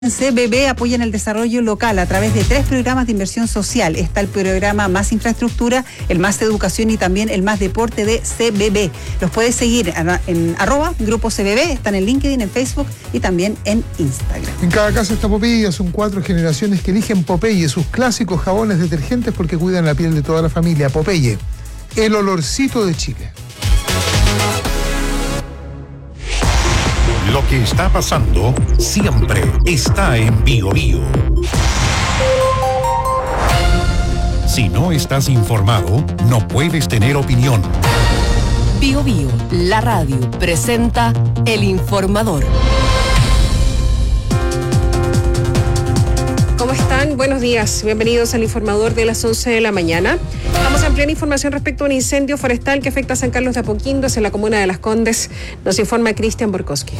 CBB apoyan el desarrollo local a través de 3 programas de inversión social. Está el programa Más Infraestructura, el Más Educación y también el Más Deporte de CBB. Los puedes seguir en @Grupo CBB, están en LinkedIn, en Facebook y también en Instagram. En cada casa está Popeye, son 4 generaciones que eligen Popeye, sus clásicos jabones detergentes porque cuidan la piel de toda la familia. Popeye, el olorcito de Chile. Lo que está pasando siempre está en Bio Bio. Si no estás informado, no puedes tener opinión. Bio Bio, la radio, presenta El Informador. ¿Cómo están? Buenos días. Bienvenidos al Informador de las 11 de la mañana. Vamos a ampliar información respecto a un incendio forestal que afecta a San Carlos de Apoquindo, en la comuna de Las Condes. Nos informa Cristian Borkowski.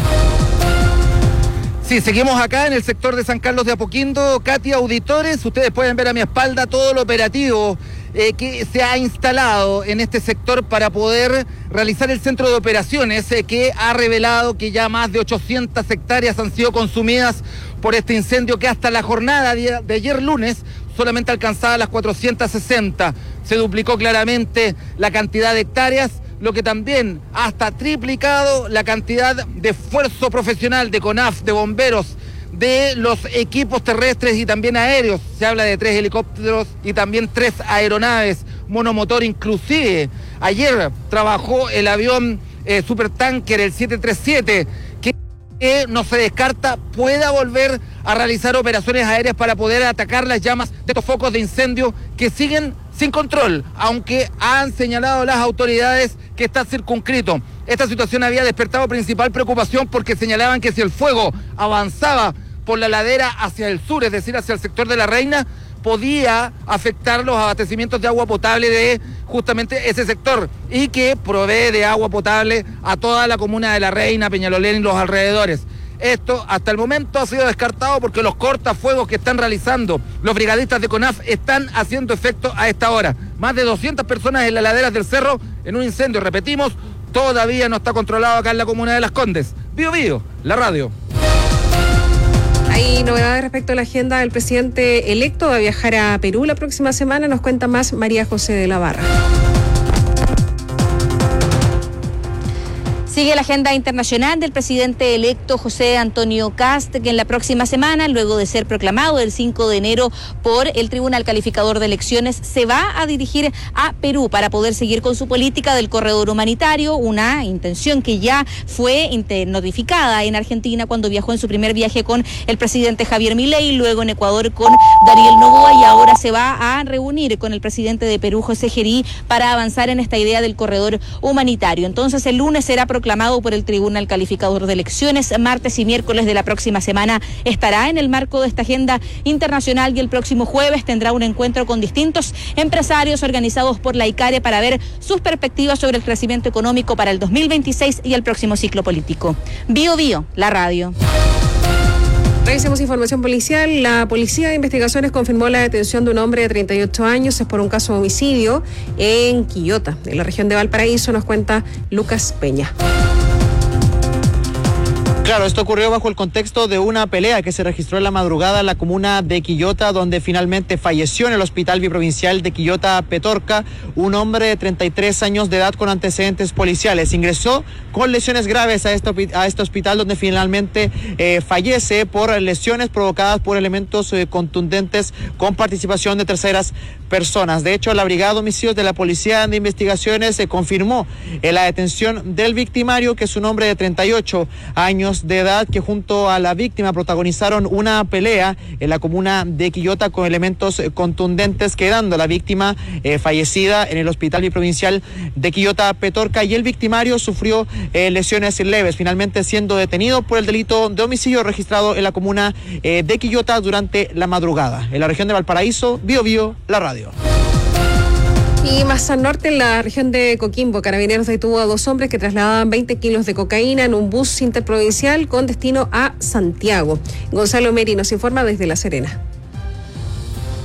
Sí, seguimos acá en el sector de San Carlos de Apoquindo. Katia, auditores, ustedes pueden ver a mi espalda todo lo operativo que se ha instalado en este sector para poder realizar el centro de operaciones que ha revelado que ya más de 800 hectáreas han sido consumidas por este incendio que hasta la jornada de ayer lunes solamente alcanzaba las 460. Se duplicó claramente la cantidad de hectáreas, lo que también hasta triplicado la cantidad de esfuerzo profesional de CONAF, de bomberos, de los equipos terrestres y también aéreos. Se habla de 3 helicópteros y también 3 aeronaves monomotor inclusive. Ayer trabajó el avión supertanker, el 737, que no se descarta pueda volver a realizar operaciones aéreas para poder atacar las llamas de estos focos de incendio que siguen sin control, aunque han señalado las autoridades que está circunscrito. Esta situación había despertado principal preocupación porque señalaban que si el fuego avanzaba por la ladera hacia el sur, es decir, hacia el sector de La Reina, podía afectar los abastecimientos de agua potable de justamente ese sector y que provee de agua potable a toda la comuna de La Reina, Peñalolén y los alrededores. Esto hasta el momento ha sido descartado porque los cortafuegos que están realizando los brigadistas de CONAF están haciendo efecto a esta hora. Más de 200 personas en las laderas del cerro en un incendio, repetimos, todavía no está controlado acá en la comuna de Las Condes. Bio Bio, la radio. Hay novedades respecto a la agenda del presidente electo. Va a viajar a Perú la próxima semana. Nos cuenta más María José de la Barra. Sigue la agenda internacional del presidente electo José Antonio Kast, que en la próxima semana, luego de ser proclamado el 5 de enero por el Tribunal Calificador de Elecciones, se va a dirigir a Perú para poder seguir con su política del corredor humanitario, una intención que ya fue notificada en Argentina cuando viajó en su primer viaje con el presidente Javier Milei, luego en Ecuador con Daniel Noboa y ahora se va a reunir con el presidente de Perú, José Gerí, para avanzar en esta idea del corredor humanitario. Entonces el lunes será proclamado por el Tribunal Calificador de Elecciones. Martes y miércoles de la próxima semana estará en el marco de esta agenda internacional y el próximo jueves tendrá un encuentro con distintos empresarios organizados por la ICARE para ver sus perspectivas sobre el crecimiento económico para el 2026 y el próximo ciclo político. Bio Bio, la radio. Revisemos información policial. La Policía de Investigaciones confirmó la detención de un hombre de 38 años. Es por un caso de homicidio en Quillota, en la región de Valparaíso. Nos cuenta Lucas Peña. Claro, esto ocurrió bajo el contexto de una pelea que se registró en la madrugada en la comuna de Quillota, donde finalmente falleció en el hospital biprovincial de Quillota Petorca un hombre de 33 años de edad con antecedentes policiales. Ingresó con lesiones graves a este hospital, donde finalmente fallece por lesiones provocadas por elementos contundentes con participación de terceras personas. De hecho, la Brigada de Homicidios de la Policía de Investigaciones confirmó la detención del victimario, que es un hombre de 38 años de edad, que junto a la víctima protagonizaron una pelea en la comuna de Quillota con elementos contundentes, quedando la víctima fallecida en el hospital biprovincial de Quillota Petorca, y el victimario sufrió lesiones leves, finalmente siendo detenido por el delito de homicidio registrado en la comuna de Quillota durante la madrugada. En la región de Valparaíso, Bio Bio, la radio. Y más al norte, en la región de Coquimbo, Carabineros detuvo a 2 hombres que trasladaban 20 kilos de cocaína en un bus interprovincial con destino a Santiago. Gonzalo Meri nos informa desde La Serena.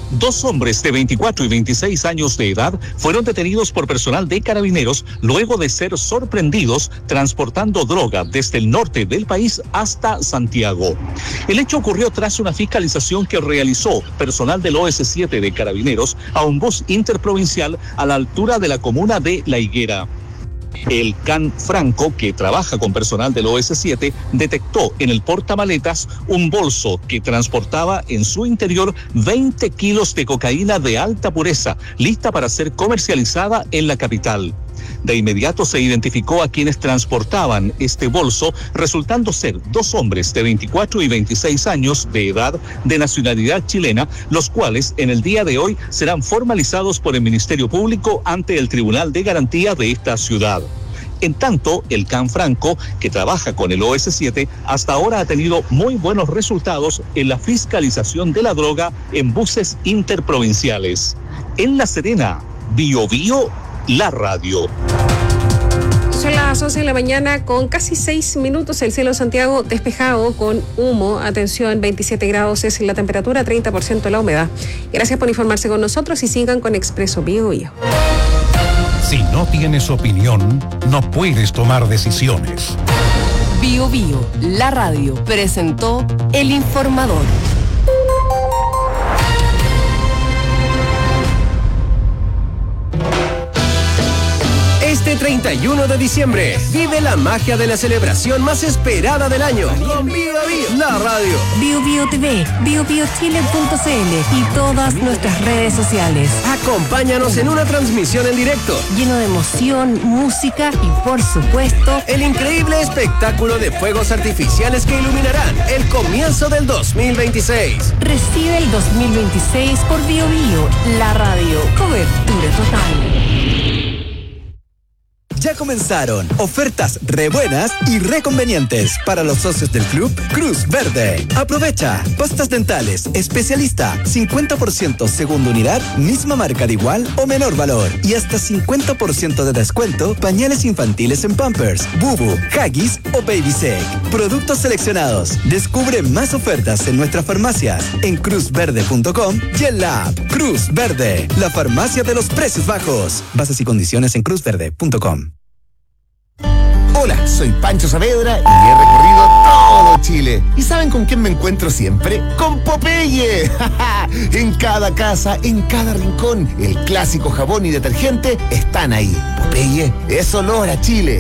2 hombres de 24 y 26 años de edad fueron detenidos por personal de Carabineros luego de ser sorprendidos transportando droga desde el norte del país hasta Santiago. El hecho ocurrió tras una fiscalización que realizó personal del OS7 de Carabineros a un bus interprovincial a la altura de la comuna de La Higuera. El CAN Franco, que trabaja con personal del OS7, detectó en el portamaletas un bolso que transportaba en su interior 20 kilos de cocaína de alta pureza, lista para ser comercializada en la capital. De inmediato se identificó a quienes transportaban este bolso, resultando ser 2 hombres de 24 y 26 años de edad de nacionalidad chilena, los cuales en el día de hoy serán formalizados por el Ministerio Público ante el Tribunal de Garantía de esta ciudad. En tanto, el CAN Franco, que trabaja con el OS7, hasta ahora ha tenido muy buenos resultados en la fiscalización de la droga en buses interprovinciales. En La Serena, Bio Bio, la radio. Son las 11 de la mañana con casi 6 minutos. El cielo de Santiago despejado con humo. Atención, 27 grados es la temperatura, 30% la humedad. Gracias por informarse con nosotros y sigan con Expreso Bio Bio. Si no tienes opinión, no puedes tomar decisiones. Bio Bio, la radio, presentó El Informador. Este 31 de diciembre, vive la magia de la celebración más esperada del año con Viva Bio, la radio. Bio Bio TV, biobiochile.cl y todas nuestras redes sociales. Acompáñanos en una transmisión en directo, lleno de emoción, música y, por supuesto, el increíble espectáculo de fuegos artificiales que iluminarán el comienzo del 2026. Recibe el 2026 por Bio Bio, la radio. Cobertura total. Ya comenzaron ofertas re buenas y re convenientes para los socios del club Cruz Verde. Aprovecha pastas dentales especialista 50% segunda unidad, misma marca de igual o menor valor y hasta 50% de descuento pañales infantiles en Pampers, Bubu, Huggies o Baby Sec. Productos seleccionados. Descubre más ofertas en nuestras farmacias en cruzverde.com y en la app Cruz Verde, la farmacia de los precios bajos. Bases y condiciones en cruzverde.com. Hola, soy Pancho Saavedra y he recorrido todo Chile. ¿Y saben con quién me encuentro siempre? ¡Con Popeye! En cada casa, en cada rincón, el clásico jabón y detergente están ahí. Popeye es olor a Chile.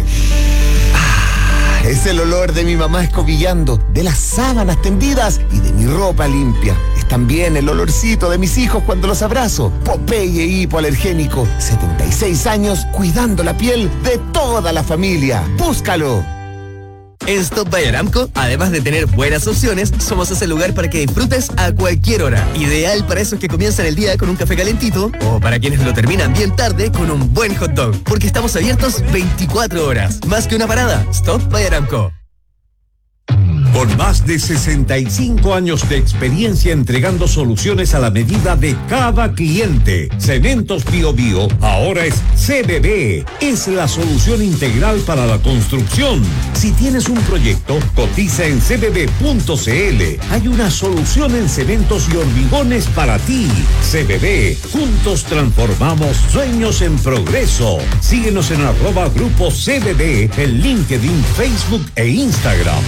Es el olor de mi mamá escobillando, de las sábanas tendidas y de mi ropa limpia. Es también el olorcito de mis hijos cuando los abrazo. Popeye hipoalergénico, 76 años cuidando la piel de toda la familia. ¡Búscalo! En Stop by Aramco, además de tener buenas opciones, somos ese lugar para que disfrutes a cualquier hora. Ideal para esos que comienzan el día con un café calentito o para quienes lo terminan bien tarde con un buen hot dog. Porque estamos abiertos 24 horas. Más que una parada, Stop by Aramco. Con más de 65 años de experiencia entregando soluciones a la medida de cada cliente, Cementos Bio Bio ahora es CBB. Es la solución integral para la construcción. Si tienes un proyecto, cotiza en cbb.cl. Hay una solución en cementos y hormigones para ti. CBB. Juntos transformamos sueños en progreso. Síguenos en @Grupo CBB en LinkedIn, Facebook e Instagram.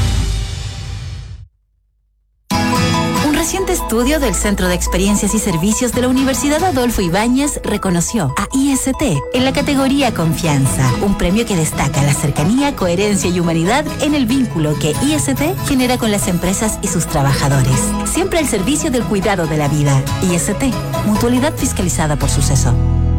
Un reciente estudio del Centro de Experiencias y Servicios de la Universidad Adolfo Ibáñez reconoció a IST en la categoría Confianza, un premio que destaca la cercanía, coherencia y humanidad en el vínculo que IST genera con las empresas y sus trabajadores. Siempre al servicio del cuidado de la vida. IST, mutualidad fiscalizada por Suceso.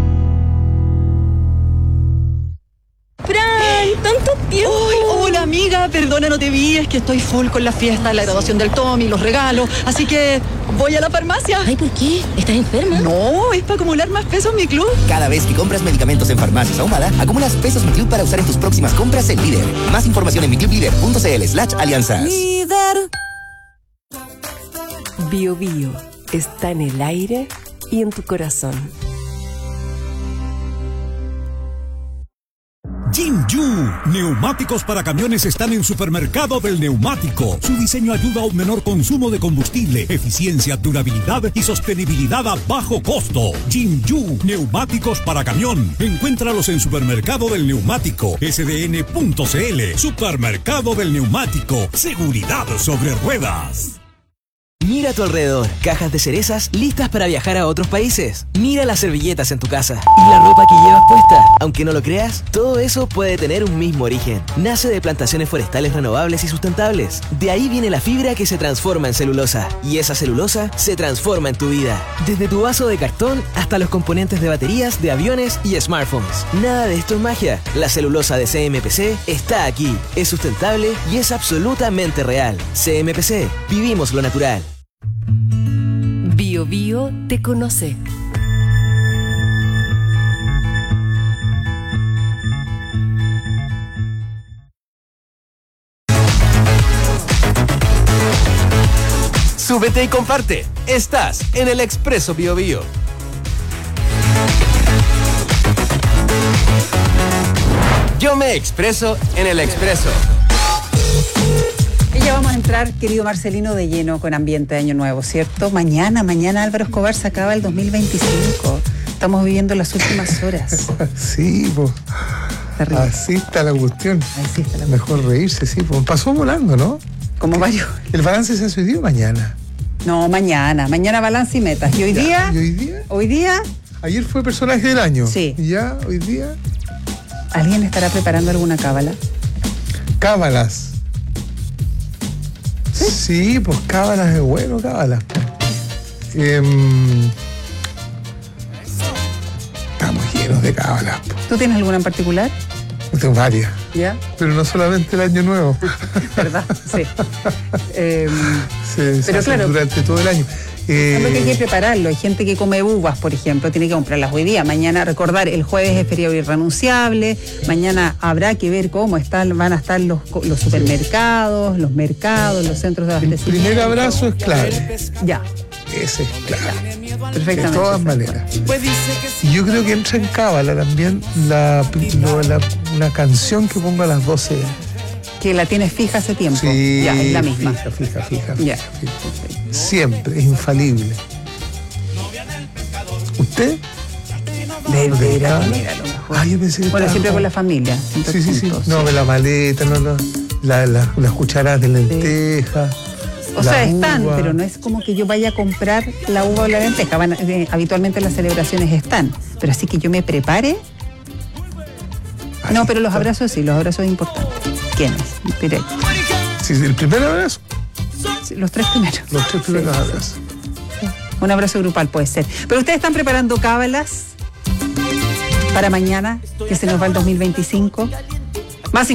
¡Tanto tiempo! Hola amiga, perdona, no te vi, es que estoy full con la fiesta, la graduación del Tommy, los regalos, así que voy a la farmacia. Ay, ¿por qué? ¿Estás enferma? No, es para acumular más pesos en mi club. Cada vez que compras medicamentos en Farmacias Ahumada, acumulas pesos Mi Club para usar en tus próximas compras en Líder. Más información en miclublider.cl/alianzas. Líder. Bio Bio está en el aire y en tu corazón. Jin Yu Neumáticos para camiones están en Supermercado del Neumático. Su diseño ayuda a un menor consumo de combustible, eficiencia, durabilidad y sostenibilidad a bajo costo. Jinju, neumáticos para camión. Encuéntralos en Supermercado del Neumático, sdn.cl. Supermercado del Neumático, seguridad sobre ruedas. Mira a tu alrededor, cajas de cerezas listas para viajar a otros países. Mira las servilletas en tu casa y la ropa que llevas puesta. Aunque no lo creas, todo eso puede tener un mismo origen. Nace de plantaciones forestales renovables y sustentables. De ahí viene la fibra que se transforma en celulosa. Y esa celulosa se transforma en tu vida. Desde tu vaso de cartón hasta los componentes de baterías, de aviones y smartphones. Nada de esto es magia. La celulosa de CMPC está aquí. Es sustentable y es absolutamente real. CMPC, vivimos lo natural. Bio Bio te conoce. Súbete y comparte. Estás en el Expreso Bio Bio. Yo me expreso en el Expreso. Y ya vamos a entrar, querido Marcelino, de lleno con ambiente de Año Nuevo, ¿cierto? Mañana Álvaro Escobar se acaba el 2025. Estamos viviendo las últimas horas. Sí, pues. Terrible. Así está la cuestión. Así está la cuestión. Mejor reírse, sí. Pues. Pasó volando, ¿no? Como varios. El balance se hace hoy día o mañana. No, mañana balance y metas. ¿Y hoy día? ¿Y hoy día? Hoy día. Ayer fue personaje del año. Sí. ¿Y ya hoy día? ¿Alguien estará preparando alguna cábala? Cábalas. Sí, pues cábalas es bueno, cábalas. Estamos llenos de cábalas. ¿Tú tienes alguna en particular? Yo tengo varias. ¿Ya? Pero no solamente el Año Nuevo. ¿Verdad? Sí. Se pero claro, durante todo el año. Es lo que hay que prepararlo. Hay gente que come uvas, por ejemplo, tiene que comprarlas hoy día. Mañana, recordar, el jueves es feriado irrenunciable. Mañana habrá que ver cómo van a estar los supermercados, los mercados, los centros de abastecimiento. El primer abrazo es clave. Ya. Ese es clave. Perfectamente. De todas maneras. Y yo creo que entra en cábala también una canción que pongo a las 12. Que la tienes fija hace tiempo. Sí, ya, es la misma. Fija. Ya. Siempre, es infalible. ¿Usted? De la manera, a lo mejor. Ah, yo pensé que bueno, siempre con la familia. Sí. No, la maleta, las cucharadas de lenteja. O sea, están, pero no es como que yo vaya a comprar la uva o la lenteja. Habitualmente las celebraciones están. Pero así que yo me prepare. No, pero los abrazos sí, los abrazos es importante. ¿Quiénes? Directo. Sí, el primer abrazo. Sí, los tres primeros. Los tres primeros abrazos. Un abrazo grupal puede ser. Pero ustedes están preparando cábalas para mañana, que se nos va el 2025. Más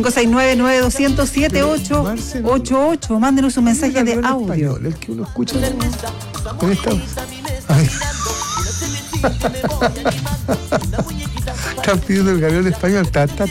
569-9200-7888. Mándenos un mensaje de audio. El que uno escucha con esta. Están pidiendo el gavión español.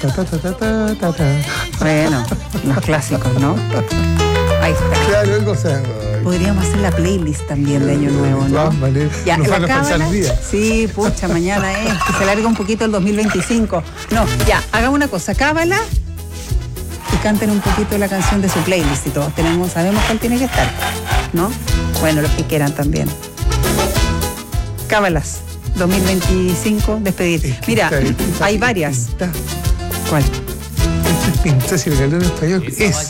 Bueno, los clásicos, ¿no? Ahí está. Claro, o sea, podríamos hacer la playlist también de Año Nuevo, ¿no? Ya, nos van a cábala, pasar el día. Sí, pucha, mañana es que se larga un poquito el 2025. No, ya, hagamos una cosa, cábala y canten un poquito la canción de su playlist y todos sabemos cuál tiene que estar, ¿no? Bueno, los que quieran también. Cábalas, 2025, despedir. Mira, hay varias. ¿Cuál? Este es Pinta, si el gavión español es.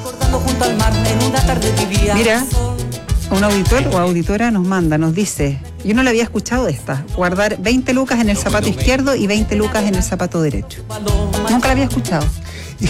Mira, un auditor o auditora nos dice, yo no le había escuchado esta, guardar 20 lucas en el zapato izquierdo y 20 lucas en el zapato derecho. Nunca la había escuchado. Es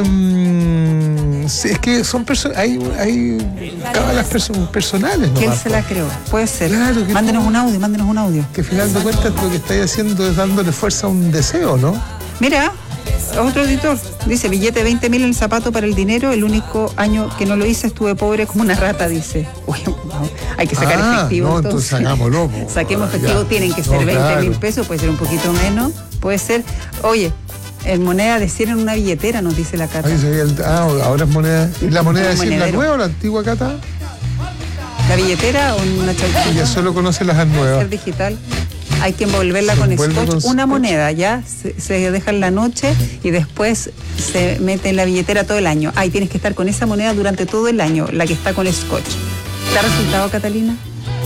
que son hay cábalas personales, ¿no? Que él se la creó, puede ser. Claro, mándenos un audio. Que al final de cuentas lo que estáis haciendo es dándole fuerza a un deseo, ¿no? Mira, otro auditor dice, billete 20.000 en el zapato para el dinero, el único año que no lo hice estuve pobre como una rata, dice. Uy, hay que sacar efectivo. No, entonces sacámoslo. Saquemos efectivo, tienen que ser 20.000 pesos, puede ser un poquito menos, puede ser, oye, en moneda de 100 en una billetera, nos dice la Cata. Ahora es moneda. ¿La moneda de 100 la nueva o la antigua, Cata? ¿La billetera o una chauchita? Ella solo conoce las nuevas. Ser digital. Hay que envolverla con scotch, una moneda, ¿ya? Se deja en la noche y después se mete en la billetera todo el año. Ahí tienes que estar con esa moneda durante todo el año, la que está con scotch. ¿Te ha resultado, Catalina?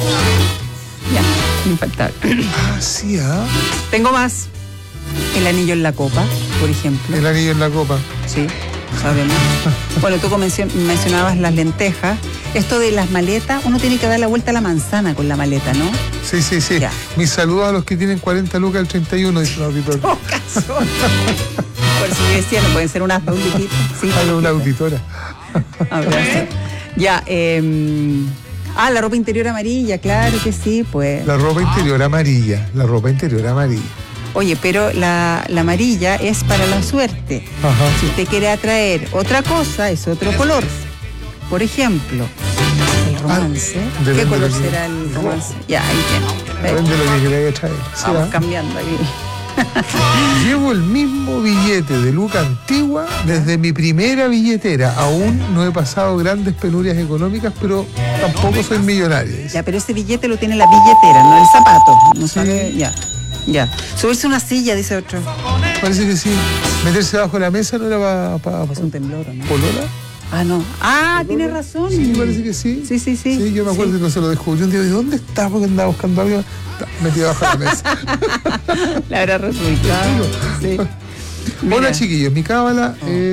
Ya, infaltable. Sí, Tengo más. El anillo en la copa, por ejemplo. El anillo en la copa. Sí, sabemos. Bueno, tú mencionabas las lentejas. Esto de las maletas, uno tiene que dar la vuelta a la manzana con la maleta, ¿no? Sí. Ya. Mis saludos a los que tienen 40 lucas el 31, dice el auditor. ¡Oh, caso! Por eso yo decía, no pueden ser unas audititas. Sí, una auditora. Abrazo. Ya, la ropa interior amarilla, claro que sí, pues. La ropa interior amarilla. Oye, pero la amarilla es para la suerte. Ajá. Si usted quiere atraer otra cosa, es otro color. Por ejemplo, el romance. ¿Qué color será el romance? Ya, ahí tiene. Depende de lo que queráis atraer. Vamos cambiando aquí. Llevo el mismo billete de Luca antigua desde mi primera billetera. Aún no he pasado grandes penurias económicas, pero tampoco soy millonario. Ya, pero ese billete lo tiene la billetera, no el zapato. No sabe, ya. Subirse a una silla, dice otro. Parece que sí. Meterse bajo la mesa no era para es un temblor, ¿no? ¿Polola? No. Tienes razón. Sí, parece que sí. Sí. Sí, yo me acuerdo que no se lo descubrí un día. ¿De dónde está? Porque andaba buscando algo. Metido bajo la mesa. La habrá resultado. Sí. Hola, chiquillos. Mi cábala,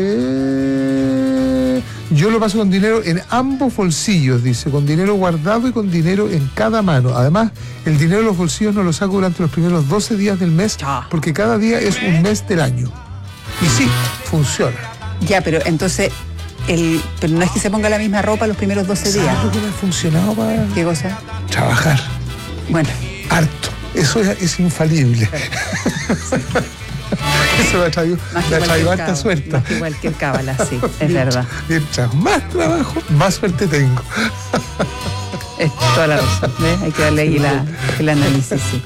yo lo paso con dinero en ambos bolsillos, dice, con dinero guardado y con dinero en cada mano. Además, el dinero de los bolsillos no lo saco durante los primeros 12 días del mes, porque cada día es un mes del año. Y sí, funciona. Ya, pero entonces, pero no es que se ponga la misma ropa los primeros 12 días. ¿Sabes lo que me ha funcionado para...? ¿Qué cosa? Trabajar. Bueno. Harto. Eso es infalible. Eso me ha traído harta suerte. Más que igual que el cábala, sí, es verdad. Mientras más trabajo, más suerte tengo. Es toda la razón, ¿ves? Hay que darle ahí el análisis, sí.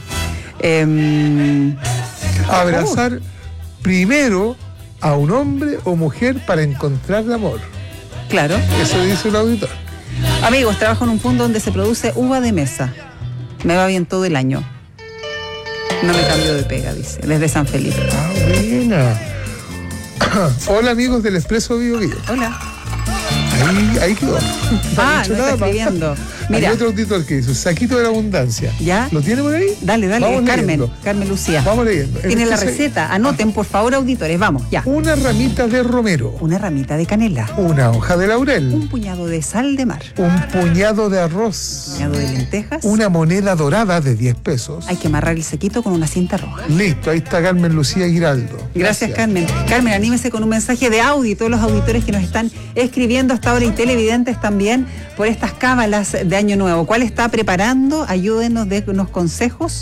Abrazar primero a un hombre o mujer para encontrar el amor. Claro. Eso dice el auditor. Amigos, trabajo en un fondo donde se produce uva de mesa. Me va bien todo el año. No me cambio de pega, dice, desde San Felipe. Buena. Hola, amigos del Expreso Bio Bio. Hola. Ahí quedó. No está escribiendo. Mira. Hay otro auditor que dice, saquito de la abundancia. ¿Ya? ¿Lo tiene por ahí? Dale, vamos Carmen leyendo. Lucía. Vamos leyendo. Tiene la receta. Anoten, por favor, auditores. Vamos, ya. Una ramita de romero. Una ramita de canela. Una hoja de laurel. Un puñado de sal de mar. Un puñado de arroz. Un puñado de lentejas. Una moneda dorada de 10 pesos. Hay que amarrar el sequito con una cinta roja. Listo, ahí está Carmen Lucía Giraldo. Gracias, Carmen. Carmen, anímese con un mensaje de audio. Todos los auditores que nos están escribiendo hasta ahora y televidentes también por estas cábalas de Año Nuevo. ¿Cuál está preparando? Ayúdenos, denos consejos.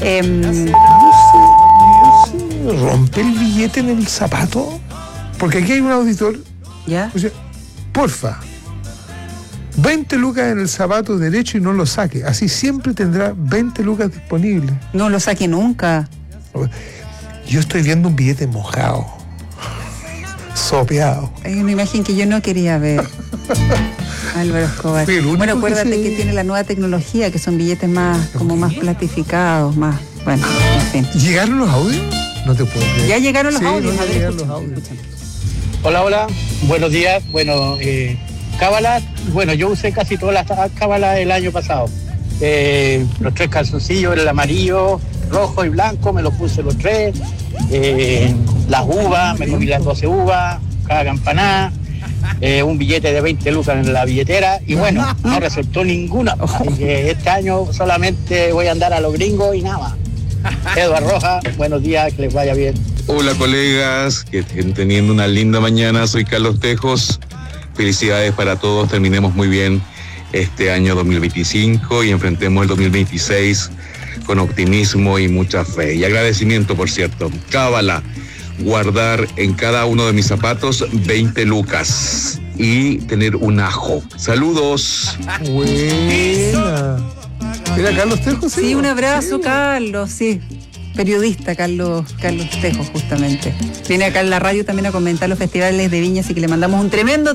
¿Rompe el billete en el zapato? Porque aquí hay un auditor. ¿Ya? O sea, porfa, 20 lucas en el zapato derecho y no lo saque. Así siempre tendrá 20 lucas disponibles. No lo saque nunca. Yo estoy viendo un billete mojado, sopeado. Hay una imagen que yo no quería ver. Álvaro Escobar. Bueno, acuérdate que tiene la nueva tecnología, que son billetes más, como más platificados, más, bueno, en fin. ¿Llegaron los audios? No te puedo creer. Ya llegaron los Sí, audios, no a ver, llegaron escuchen, los audios. escuchen. Hola, buenos días. Bueno, cábalas, bueno, yo usé casi todas las cábalas del año pasado. Los 3 calzoncillos, el amarillo, rojo y blanco, me los puse los 3. Las uvas, me comí las 12 uvas, cada campanada. Un billete de 20 lucas en la billetera y bueno, no resultó ninguna. Así que este año solamente voy a andar a los gringos y nada más. Eduardo Rojas, buenos días, que les vaya bien. Hola colegas, que estén teniendo una linda mañana, soy Carlos Tejos. Felicidades para todos, terminemos muy bien este año 2025 y enfrentemos el 2026 con optimismo y mucha fe. Y agradecimiento, por cierto. Cábala. Guardar en cada uno de mis zapatos 20 lucas y tener un ajo. Saludos. Buena. ¿Era Carlos Tejos? Sí, un abrazo, Carlos, sí. Periodista Carlos Tejos, justamente. Viene acá en la radio también a comentar los festivales de Viña, así que le mandamos un tremendo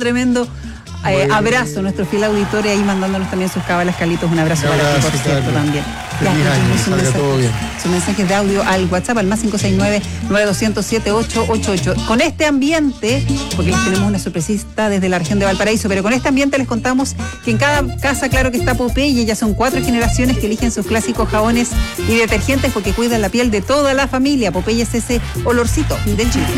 abrazo a nuestro fiel auditorio ahí mandándonos también sus cábalas, Carlitos. Un abrazo para ti, por cierto, también. Feliz año, que salga todo bien. Su mensaje de audio al WhatsApp al más 569-9207-888. Con este ambiente, porque les tenemos una sorpresista desde la región de Valparaíso, pero con este ambiente les contamos que en cada casa, claro que está Popeye, ya son 4 generaciones que eligen sus clásicos jabones y detergentes porque cuidan la piel de toda la familia. Popeye es ese olorcito del Chile.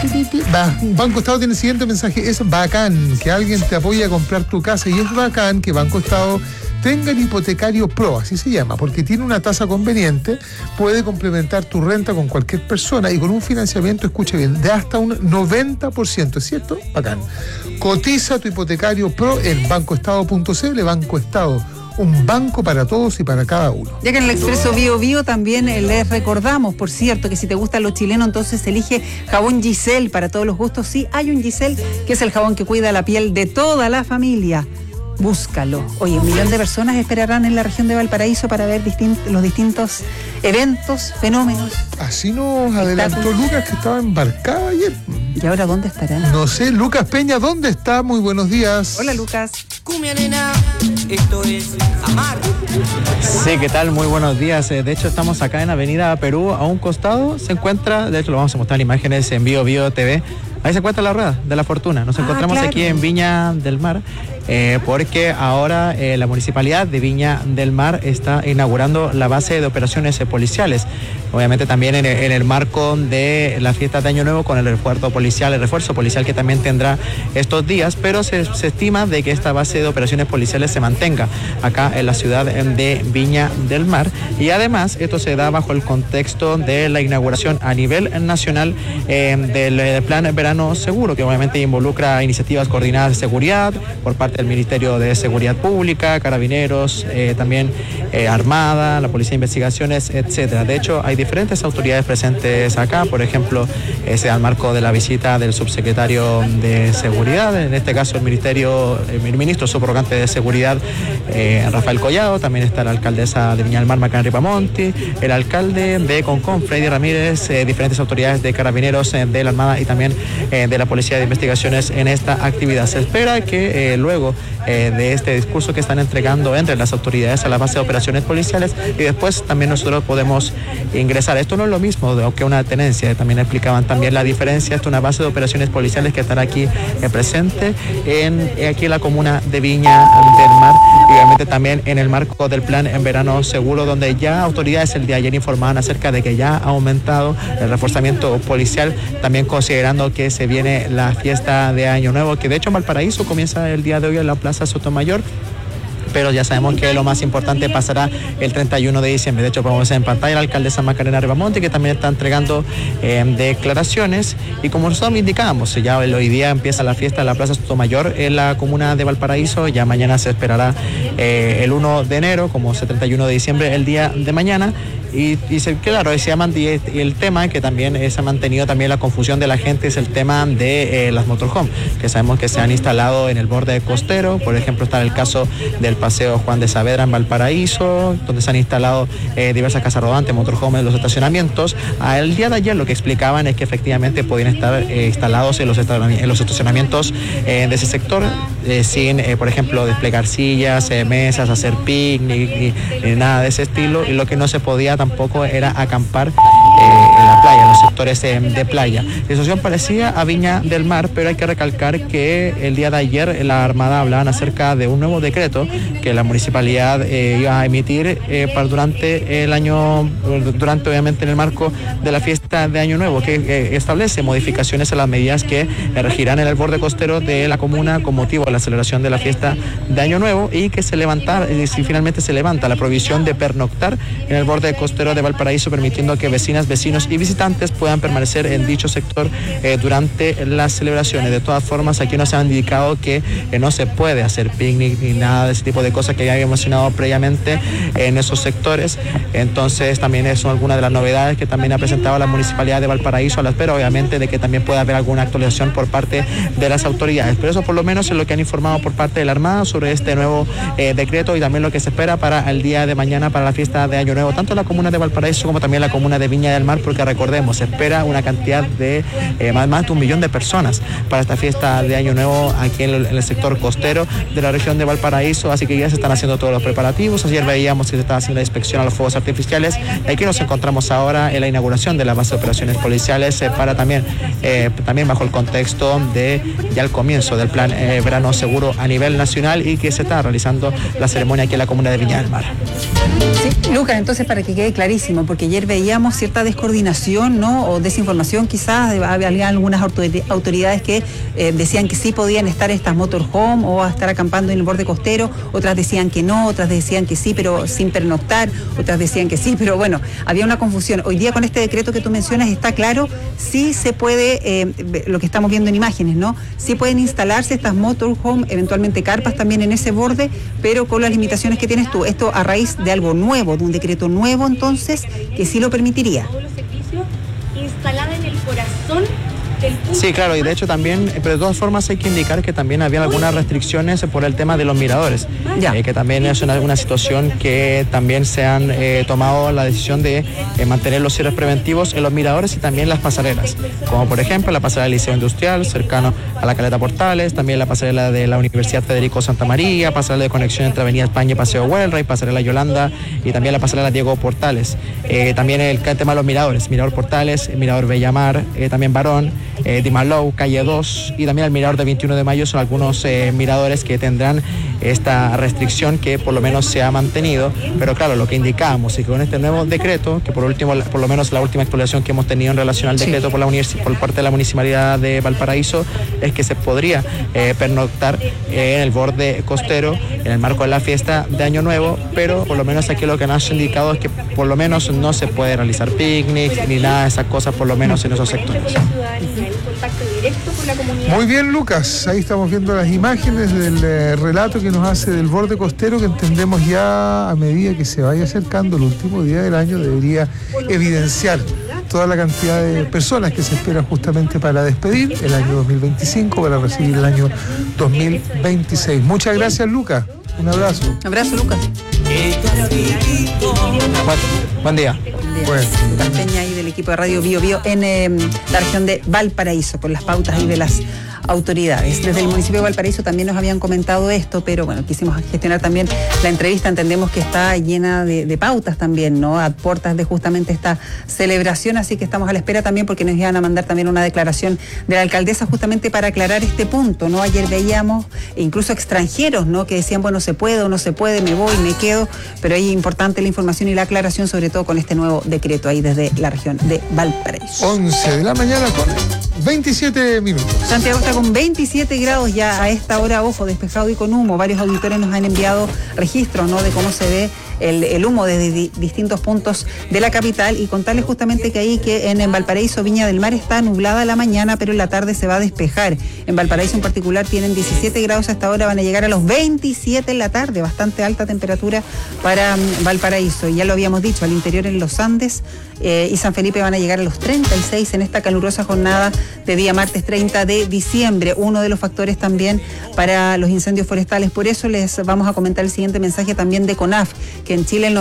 Banco Estado tiene el siguiente mensaje: es bacán que alguien te apoye a comprar tu casa, y es bacán que Banco Estado tenga el hipotecario Pro, así se llama, porque tiene una tasa conveniente, puede complementar tu renta con cualquier persona y con un financiamiento, escuche bien, de hasta un 90%, ¿es cierto? Bacán. Cotiza tu hipotecario Pro en bancoestado.cl. Banco Estado, un banco para todos y para cada uno. Ya que en el Expreso Bio Bio también les recordamos, por cierto, que si te gustan los chilenos, entonces elige jabón Giselle para todos los gustos. Sí, hay un Giselle que es el jabón que cuida la piel de toda la familia. Búscalo. Oye, 1 millón de personas esperarán en la región de Valparaíso para ver los distintos eventos, fenómenos. Así nos adelantó Lucas, que estaba embarcado ayer. ¿Y ahora dónde estarán? No sé, Lucas Peña, ¿dónde está? Muy buenos días. Hola, Lucas. Cumbia nena, esto es amar. Sí, ¿qué tal? Muy buenos días. De hecho, estamos acá en Avenida Perú. A un costado se encuentra, de hecho lo vamos a mostrar en imágenes en Bio Bio TV. Ahí se encuentra la rueda de la fortuna. Nos encontramos aquí en Viña del Mar, porque ahora la Municipalidad de Viña del Mar está inaugurando la base de operaciones policiales. Obviamente también en el marco de la fiesta de Año Nuevo, con el refuerzo policial que también tendrá estos días, pero se estima de que esta base de operaciones policiales se mantenga acá en la ciudad de Viña del Mar. Y además esto se da bajo el contexto de la inauguración a nivel nacional del Plan Verano Seguro, que obviamente involucra iniciativas coordinadas de seguridad por parte del Ministerio de Seguridad Pública, Carabineros, también Armada, la Policía de Investigaciones, etcétera. De hecho, hay diferentes autoridades presentes acá, por ejemplo, al marco de la visita del subsecretario de Seguridad, en este caso el ministro subrogante de Seguridad, Rafael Collado. También está la alcaldesa de Viña del Mar, Macarena Ripamonti, el alcalde de Concón, Freddy Ramírez, diferentes autoridades de Carabineros, de la Armada y también de la Policía de Investigaciones en esta actividad. Se espera que luego de este discurso que están entregando entre las autoridades a la base de operaciones policiales, y después también nosotros podemos ingresar. Esto no es lo mismo que una tenencia, también explicaban también la diferencia. Esto es una base de operaciones policiales que estará aquí presente aquí en la comuna de Viña del Mar, y obviamente también en el marco del Plan en Verano Seguro, donde ya autoridades el día de ayer informaban acerca de que ya ha aumentado el reforzamiento policial, también considerando que se viene la fiesta de Año Nuevo, que de hecho en Valparaíso comienza el día de hoy en la Plaza Sotomayor, pero ya sabemos que lo más importante pasará el 31 de diciembre. De hecho, podemos ver en pantalla la alcaldesa Macarena Ripamonti, que también está entregando declaraciones, y como nosotros indicábamos, ya hoy día empieza la fiesta de la Plaza Sotomayor en la comuna de Valparaíso. Ya mañana se esperará el 1 de enero, como es el 31 de diciembre, el día de mañana. Y claro, y el tema que también se ha mantenido también la confusión de la gente es el tema de las motorhome, que sabemos que se han instalado en el borde costero. Por ejemplo, está el caso del Paseo Juan de Saavedra en Valparaíso, donde se han instalado diversas casas rodantes, motorhomes en los estacionamientos. El día de ayer lo que explicaban es que efectivamente podían estar instalados en los estacionamientos de ese sector, sin, por ejemplo, desplegar sillas, mesas, hacer picnic, ni nada de ese estilo. Y lo que no se podía tampoco era acampar en la playa, en los sectores de playa. La situación parecía a Viña del Mar, pero hay que recalcar que el día de ayer la Armada hablaban acerca de un nuevo decreto que la municipalidad iba a emitir durante el año, obviamente en el marco de la fiesta de Año Nuevo, que establece modificaciones a las medidas que regirán en el borde costero de la comuna con motivo de la celebración de la fiesta de Año Nuevo, y que si finalmente se levanta la prohibición de pernoctar en el borde costero de Valparaíso, permitiendo que vecinas, vecinos y visitantes puedan permanecer en dicho sector durante las celebraciones. De todas formas, aquí nos han indicado que no se puede hacer picnic ni nada de ese tipo de cosas que ya había mencionado previamente en esos sectores. Entonces también son algunas de las novedades que también ha presentado la Municipalidad de Valparaíso, a la espera obviamente de que también pueda haber alguna actualización por parte de las autoridades. Pero eso por lo menos es lo que han informado por parte de la Armada sobre este nuevo decreto, y también lo que se espera para el día de mañana, para la fiesta de Año Nuevo, tanto en la comuna de Valparaíso como también la comuna de Viña del Mar, porque recordemos, se espera una cantidad de más de 1 millón de personas para esta fiesta de Año Nuevo aquí en el sector costero de la región de Valparaíso, así que ya se están haciendo todos los preparativos. Ayer veíamos que se estaba haciendo la inspección a los fuegos artificiales y aquí nos encontramos ahora en la inauguración de la base de operaciones policiales para también bajo el contexto de ya el comienzo del plan Verano Seguro a nivel nacional y que se está realizando la ceremonia aquí en la comuna de Viña del Mar. Sí, Lucas, entonces para que quede clarísimo, porque ayer veíamos cierta descoordinación, ¿no? O desinformación quizás, había algunas autoridades que decían que sí podían estar estas motorhome o estar acampando en el borde costero, otras decían que no, otras decían que sí, pero sin pernoctar, otras decían que sí, pero bueno, había una confusión. Hoy día con este decreto que tú mencionas está claro, sí se puede, lo que estamos viendo en imágenes, ¿no? Sí pueden instalarse estas motorhome, eventualmente carpas también en ese borde, pero con las limitaciones que tienes tú. Esto a raíz de algo nuevo, de un decreto nuevo, entonces, que sí lo permitiría. Todos los servicios instalada en el corazón. Sí, claro, y de hecho también, pero de todas formas hay que indicar que también había algunas restricciones por el tema de los miradores, que también es una situación que también se han tomado la decisión de mantener los cierres preventivos en los miradores y también las pasarelas, como por ejemplo la pasarela del Liceo Industrial, cercano a la Caleta Portales, también la pasarela de la Universidad Federico Santa María, pasarela de conexión entre Avenida España y Paseo Huelray, pasarela Yolanda y también la pasarela Diego Portales. También el tema de los miradores, Mirador Portales, Mirador Bellamar, también Barón, Dimalou, Calle 2 y también el mirador de 21 de mayo son algunos miradores que tendrán esta restricción que por lo menos se ha mantenido, pero claro, lo que indicamos y que con este nuevo decreto, que por lo menos la última actualización que hemos tenido en relación al decreto por parte de la Municipalidad de Valparaíso es que se podría pernoctar en el borde costero en el marco de la fiesta de Año Nuevo, pero por lo menos aquí lo que nos ha indicado es que por lo menos no se puede realizar picnics ni nada de esas cosas, por lo menos en esos sectores. Muy bien, Lucas, ahí estamos viendo las imágenes del relato que nos hace del borde costero, que entendemos ya a medida que se vaya acercando el último día del año debería evidenciar toda la cantidad de personas que se esperan justamente para despedir el año 2025, para recibir el año 2026. Muchas gracias, Lucas. Un abrazo. Un abrazo, Lucas. Buen día. Bueno. Lucas Peña ahí del equipo de Radio Bio Bio en la región de Valparaíso, con las pautas ahí de las autoridades. Desde el municipio de Valparaíso también nos habían comentado esto, pero bueno, quisimos gestionar también la entrevista. Entendemos que está llena de pautas también, ¿no? A puertas de justamente esta celebración, así que estamos a la espera también porque nos iban a mandar también una declaración de la alcaldesa justamente para aclarar este punto, ¿no? Ayer veíamos incluso extranjeros, ¿no? Que decían, bueno, se puede o no se puede, me voy, me quedo, pero ahí importante la información y la aclaración, sobre todo con este nuevo decreto ahí desde la región de Valparaíso. 11 de la mañana con 27 minutos. Santiago está con 27 grados ya a esta hora, ojo, despejado y con humo. Varios auditores nos han enviado registros, ¿no? De cómo se ve el humo desde distintos puntos de la capital, y contarles justamente que ahí que en Valparaíso, Viña del Mar, está nublada la mañana, pero en la tarde se va a despejar. En Valparaíso en particular tienen 17 grados hasta ahora, van a llegar a los 27 en la tarde, bastante alta temperatura para Valparaíso. Ya lo habíamos dicho, al interior en los Andes y San Felipe van a llegar a los 36 en esta calurosa jornada de día martes 30 de diciembre, uno de los factores también para los incendios forestales. Por eso les vamos a comentar el siguiente mensaje también de CONAF, que en Chile el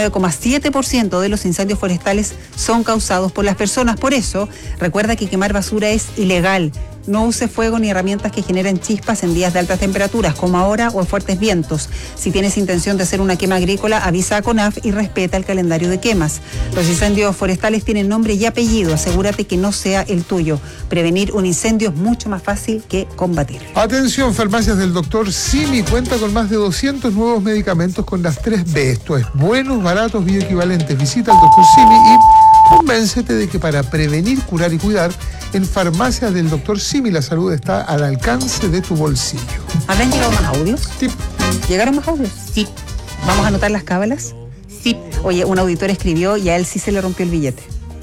99,7% de los incendios forestales son causados por las personas. Por eso, recuerda que quemar basura es ilegal. No use fuego ni herramientas que generen chispas en días de altas temperaturas, como ahora, o en fuertes vientos. Si tienes intención de hacer una quema agrícola, avisa a CONAF y respeta el calendario de quemas. Los incendios forestales tienen nombre y apellido. Asegúrate que no sea el tuyo. Prevenir un incendio es mucho más fácil que combatir. Atención, farmacias del Dr. Simi cuenta con más de 200 nuevos medicamentos con las 3B. Esto es buenos, baratos, bioequivalentes. Visita al Dr. Simi y convéncete de que para prevenir, curar y cuidar, en farmacias del Dr. Simi la salud está al alcance de tu bolsillo. ¿Habrán llegado más audios? Sí. ¿Llegaron más audios? Sí. ¿Vamos a anotar las cábalas? Sí. Oye, un auditor escribió y a él sí se le rompió el billete.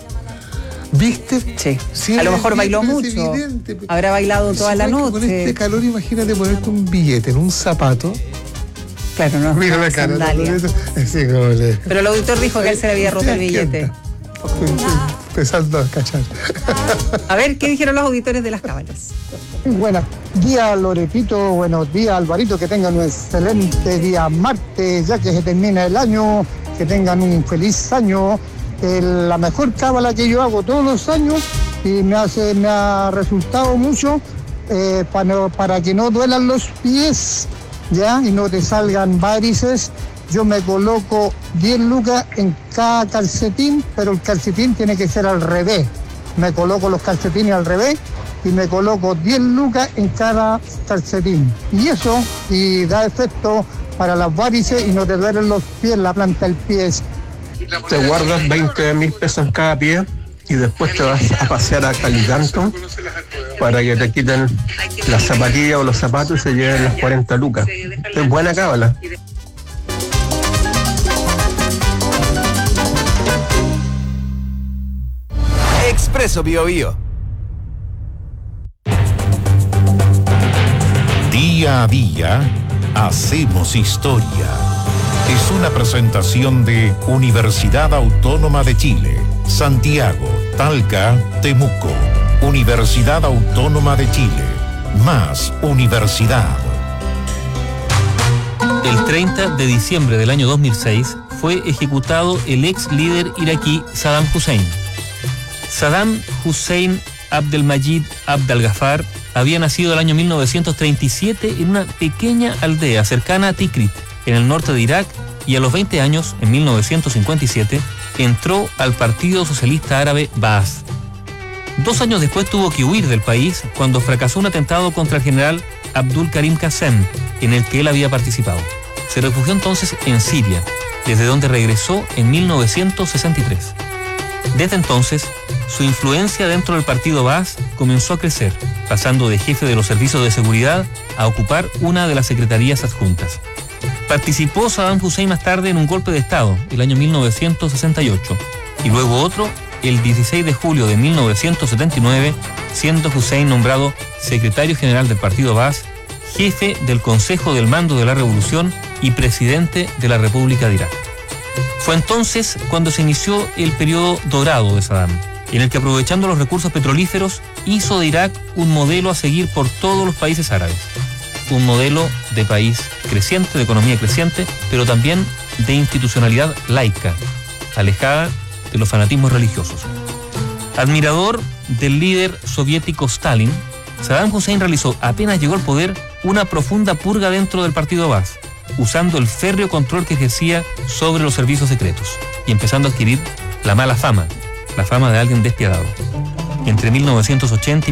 ¿Viste? Sí. A lo mejor bailó mucho. Habrá bailado toda la noche. Con este calor, imagínate ponerte un billete en un zapato. Claro, no. Mira la cara. Pero el auditor dijo que a él se le había roto el billete. Empezando a cachar. A ver, ¿qué dijeron los auditores de las cábalas? Buenos días, Loretito. Buenos días, Alvarito. Que tengan un excelente día martes, ya que se termina el año. Que tengan un feliz año. la mejor cábala que yo hago todos los años y me ha resultado mucho para que no duelan los pies, ¿ya? Y no te salgan varices. Yo me coloco 10 lucas en cada calcetín, pero el calcetín tiene que ser al revés. Me coloco los calcetines al revés y me coloco 10 lucas en cada calcetín. Y eso, y da efecto para las varices y no te duelen los pies, la planta del pie. Te guardas 20.000 pesos en cada pie y después te vas a pasear a Calicanto para que te quiten las zapatillas o los zapatos y se lleven las 40 lucas. Es buena cábala. Expreso Biobío. Día a día, hacemos historia. Es una presentación de Universidad Autónoma de Chile, Santiago, Talca, Temuco. Universidad Autónoma de Chile, más universidad. El 30 de diciembre del año 2006 fue ejecutado el ex líder iraquí Saddam Hussein. Saddam Hussein Abdelmajid Abdel-Ghaffar había nacido el año 1937 en una pequeña aldea cercana a Tikrit, en el norte de Irak, y a los 20 años, en 1957, entró al Partido Socialista Árabe Ba'ath. 2 años después tuvo que huir del país cuando fracasó un atentado contra el general Abdul Karim Qasem, en el que él había participado. Se refugió entonces en Siria, desde donde regresó en 1963. Desde entonces, su influencia dentro del partido Ba'ath comenzó a crecer, pasando de jefe de los servicios de seguridad a ocupar una de las secretarías adjuntas. Participó Saddam Hussein más tarde en un golpe de Estado, el año 1968, y luego otro, el 16 de julio de 1979, siendo Hussein nombrado secretario general del partido Ba'ath, jefe del Consejo del Mando de la Revolución y presidente de la República de Irak. Fue entonces cuando se inició el periodo dorado de Saddam, en el que, aprovechando los recursos petrolíferos, hizo de Irak un modelo a seguir por todos los países árabes. Un modelo de país creciente, de economía creciente, pero también de institucionalidad laica, alejada de los fanatismos religiosos. Admirador del líder soviético Stalin, Saddam Hussein realizó, apenas llegó al poder, una profunda purga dentro del partido Ba'ath, usando el férreo control que ejercía sobre los servicios secretos y empezando a adquirir la mala fama, la fama de alguien despiadado. Entre 1980 y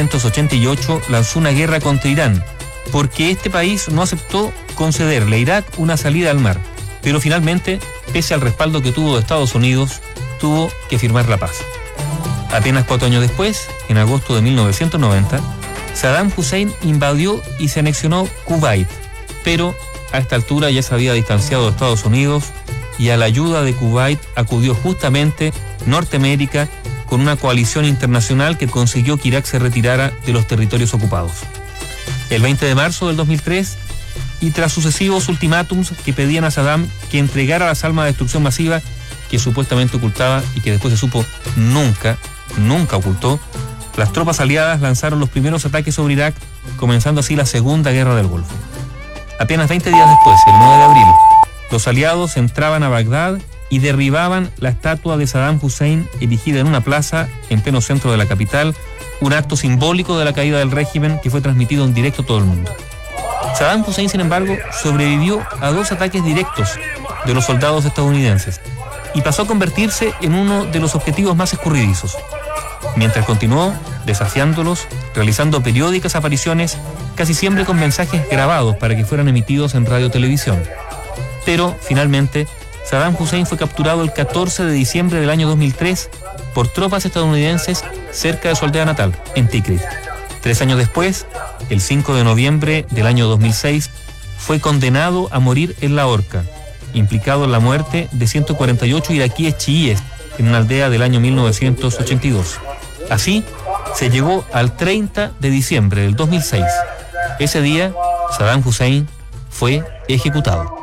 1988 lanzó una guerra contra Irán, porque este país no aceptó concederle a Irak una salida al mar, pero finalmente, pese al respaldo que tuvo de Estados Unidos, tuvo que firmar la paz. Apenas 4 años después, en agosto de 1990, Saddam Hussein invadió y se anexionó Kuwait, pero a esta altura ya se había distanciado de Estados Unidos y a la ayuda de Kuwait acudió justamente Norteamérica con una coalición internacional que consiguió que Irak se retirara de los territorios ocupados. El 20 de marzo del 2003, y tras sucesivos ultimátums que pedían a Saddam que entregara las armas de destrucción masiva que supuestamente ocultaba y que después se supo nunca ocultó, las tropas aliadas lanzaron los primeros ataques sobre Irak, comenzando así la Segunda Guerra del Golfo. Apenas 20 días después, el 9 de abril, los aliados entraban a Bagdad y derribaban la estatua de Saddam Hussein erigida en una plaza en pleno centro de la capital, un acto simbólico de la caída del régimen que fue transmitido en directo a todo el mundo. Saddam Hussein, sin embargo, sobrevivió a 2 ataques directos de los soldados estadounidenses y pasó a convertirse en uno de los objetivos más escurridizos, mientras continuó desafiándolos, realizando periódicas apariciones, casi siempre con mensajes grabados para que fueran emitidos en radio y televisión. Pero, finalmente, Saddam Hussein fue capturado el 14 de diciembre del año 2003 por tropas estadounidenses cerca de su aldea natal, en Tikrit. 3 años después, el 5 de noviembre del año 2006, fue condenado a morir en la horca, implicado en la muerte de 148 iraquíes chiíes en una aldea del año 1982. Así, se llegó al 30 de diciembre del 2006. Ese día, Saddam Hussein fue ejecutado.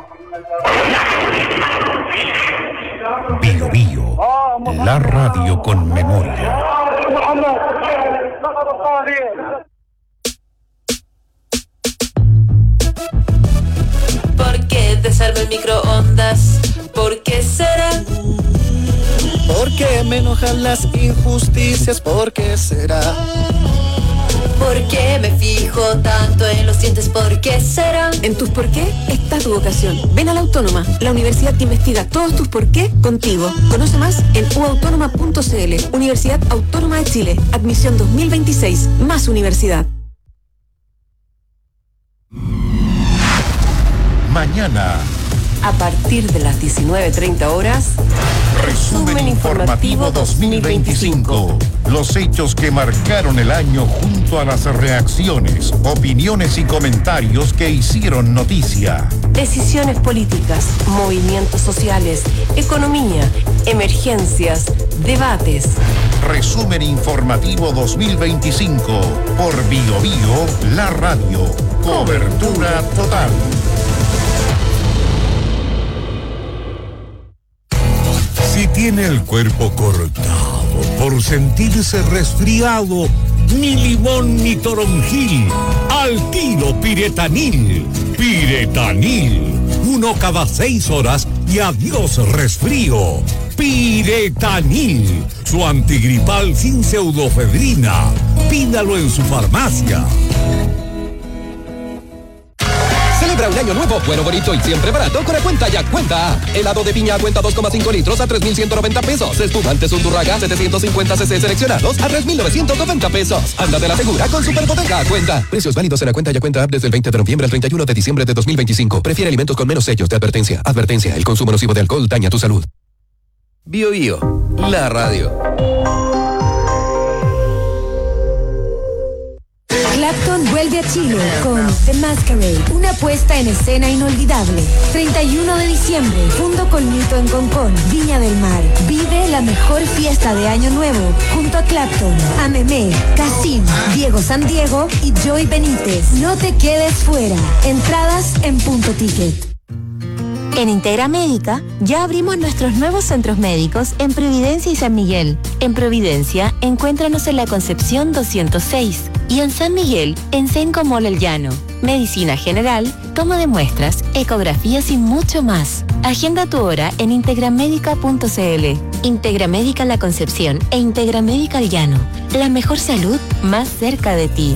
Bio Bio, la radio con memoria. ¿Por qué te salva el microondas? ¿Por qué será? qué me enojan las injusticias? ¿Por qué será? ¿Por qué me fijo tanto en los dientes? ¿Por qué será? En tus por qué está tu vocación. Ven a la Autónoma, la universidad que investiga todos tus por qué contigo. Conoce más en uautónoma.cl. Universidad Autónoma de Chile. Admisión 2026. Más universidad. Mañana. A partir de las 19:30 horas. Resumen informativo 2025. Los hechos que marcaron el año junto a las reacciones, opiniones y comentarios que hicieron noticia. Decisiones políticas, movimientos sociales, economía, emergencias, debates. Resumen informativo 2025 por Bio Bio, la radio. Cobertura total. Si tiene el cuerpo cortado por sentirse resfriado, ni limón ni toronjil, al tiro Piretanil. Piretanil, 1 cada 6 horas y adiós resfrío. Piretanil, su antigripal sin pseudofedrina. Pídalo en su farmacia. Celebra un año nuevo, bueno, bonito y siempre barato con la cuenta Ya Cuenta. Helado de piña a cuenta 2,5 litros a 3,190 pesos. Espumantes Undurraga 750 cc seleccionados a 3,990 pesos. Ándate la segura con Superbodega Cuenta. Precios válidos en la cuenta Ya Cuenta App desde el 20 de noviembre al 31 de diciembre de 2025. Prefiere alimentos con menos sellos de advertencia. Advertencia, el consumo nocivo de alcohol daña tu salud. Bio Bio, la radio. Clapton vuelve a Chile con The Masquerade, una puesta en escena inolvidable. 31 de diciembre, Fundo Colmito en Concón, Viña del Mar. Vive la mejor fiesta de Año Nuevo junto a Clapton, Amemé, Cassim, Diego Sandiego y Joy Benítez. No te quedes fuera. Entradas en Punto Ticket. En Integra Médica ya abrimos nuestros nuevos centros médicos en Providencia y San Miguel. En Providencia, encuéntranos en la Concepción 206 y en San Miguel, en Senco Mall El Llano. Medicina general, toma de muestras, ecografías y mucho más. Agenda tu hora en integramédica.cl. Integra Médica La Concepción e Integra Médica El Llano. La mejor salud más cerca de ti.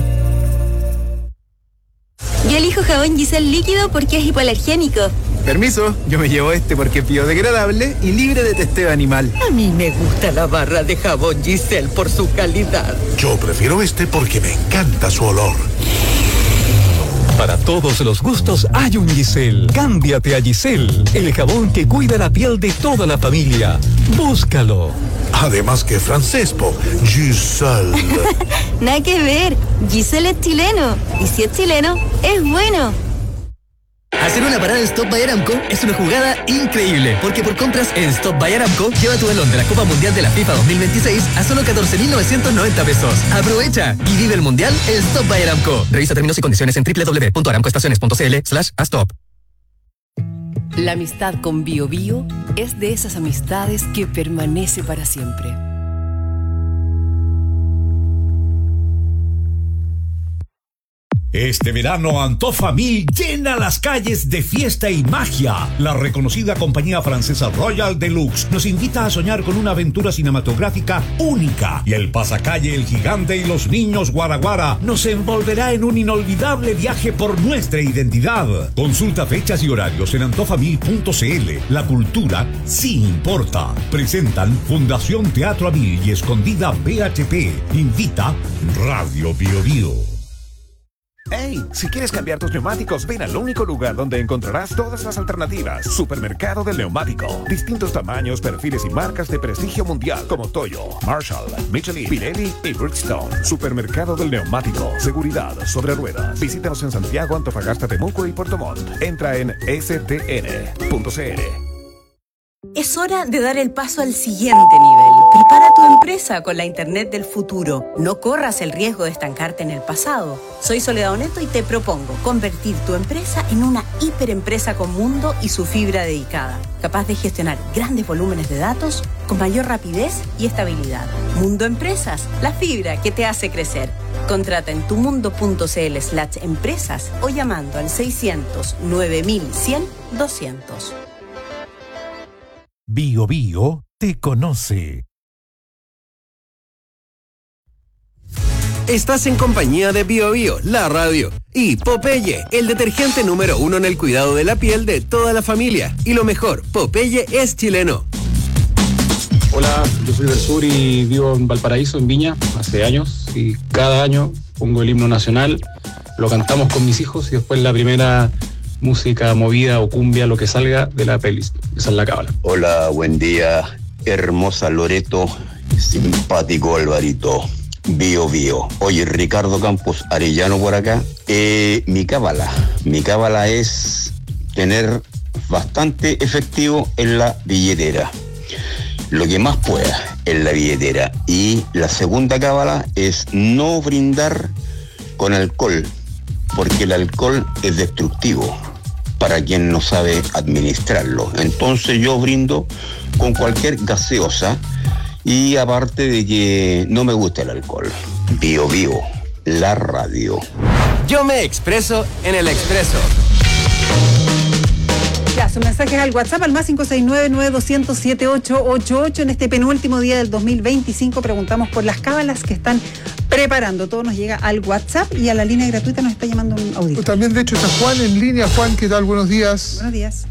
Yo elijo jabón Giselle líquido porque es hipoalergénico. Permiso, yo me llevo este porque es biodegradable y libre de testeo animal. A mí me gusta la barra de jabón Giselle por su calidad. Yo prefiero este porque me encanta su olor. Para todos los gustos hay un Giselle. Cámbiate a Giselle, el jabón que cuida la piel de toda la familia. Búscalo. Además que francés, Giselle. Nada que ver, Giselle es chileno. Y si es chileno, es bueno. Hacer una parada en Stop by Aramco es una jugada increíble, porque por compras en Stop by Aramco, lleva tu balón de la Copa Mundial de la FIFA 2026 a solo 14,990 pesos. ¡Aprovecha! Y vive el Mundial en Stop by Aramco. Revisa términos y condiciones en www.aramcoestaciones.cl/stop. La amistad con Bio Bio es de esas amistades que permanece para siempre. Este verano Antofamil llena las calles de fiesta y magia. La reconocida compañía francesa Royal Deluxe nos invita a soñar con una aventura cinematográfica única. Y el pasacalle El Gigante y los Niños Guaraguara nos envolverá en un inolvidable viaje por nuestra identidad. Consulta fechas y horarios en antofamil.cl. La cultura sí importa. Presentan Fundación Teatro Amil y Escondida BHP. Invita Radio Bio Bio. ¡Hey! Si quieres cambiar tus neumáticos, ven al único lugar donde encontrarás todas las alternativas. Supermercado del Neumático. Distintos tamaños, perfiles y marcas de prestigio mundial como Toyo, Marshall, Michelin, Pirelli y Bridgestone. Supermercado del Neumático. Seguridad sobre ruedas. Visítanos en Santiago, Antofagasta, Temuco y Puerto Montt. Entra en stn.cl. Es hora de dar el paso al siguiente nivel. Prepara tu empresa con la Internet del futuro. No corras el riesgo de estancarte en el pasado. Soy Soledad Oneto y te propongo convertir tu empresa en una hiperempresa con mundo y su fibra dedicada, capaz de gestionar grandes volúmenes de datos con mayor rapidez y estabilidad. Mundo Empresas, la fibra que te hace crecer. Contrata en tumundo.cl/empresas o llamando al 600 9100 200. Bio Bio te conoce. Estás en compañía de Bio Bio, la radio, y Popeye, el detergente número 1 en el cuidado de la piel de toda la familia. Y lo mejor, Popeye es chileno. Hola, yo soy del sur y vivo en Valparaíso, en Viña, hace años, y cada año pongo el himno nacional, lo cantamos con mis hijos y después la primera música movida o cumbia, lo que salga de la playlist. Esa es la cábala. Hola, buen día, hermosa Loreto, simpático Alvarito, Bio Bio. Oye, Ricardo Campos Arellano por acá. Mi cábala es tener bastante efectivo en la billetera, lo que más pueda en la billetera. Y la segunda cábala es no brindar con alcohol, porque el alcohol es destructivo para quien no sabe administrarlo. Entonces yo brindo con cualquier gaseosa, y aparte de que no me gusta el alcohol. Bio Bio, la radio. Yo me expreso en el expreso. Ya, sus mensajes al WhatsApp al más 569-9200-7888. En este penúltimo día del 2025 preguntamos por las cábalas que están preparando. Todo nos llega al WhatsApp y a la línea gratuita nos está llamando un auditor. Pues también, de hecho, está Juan en línea. Juan, ¿qué tal? Buenos días. Buenos días.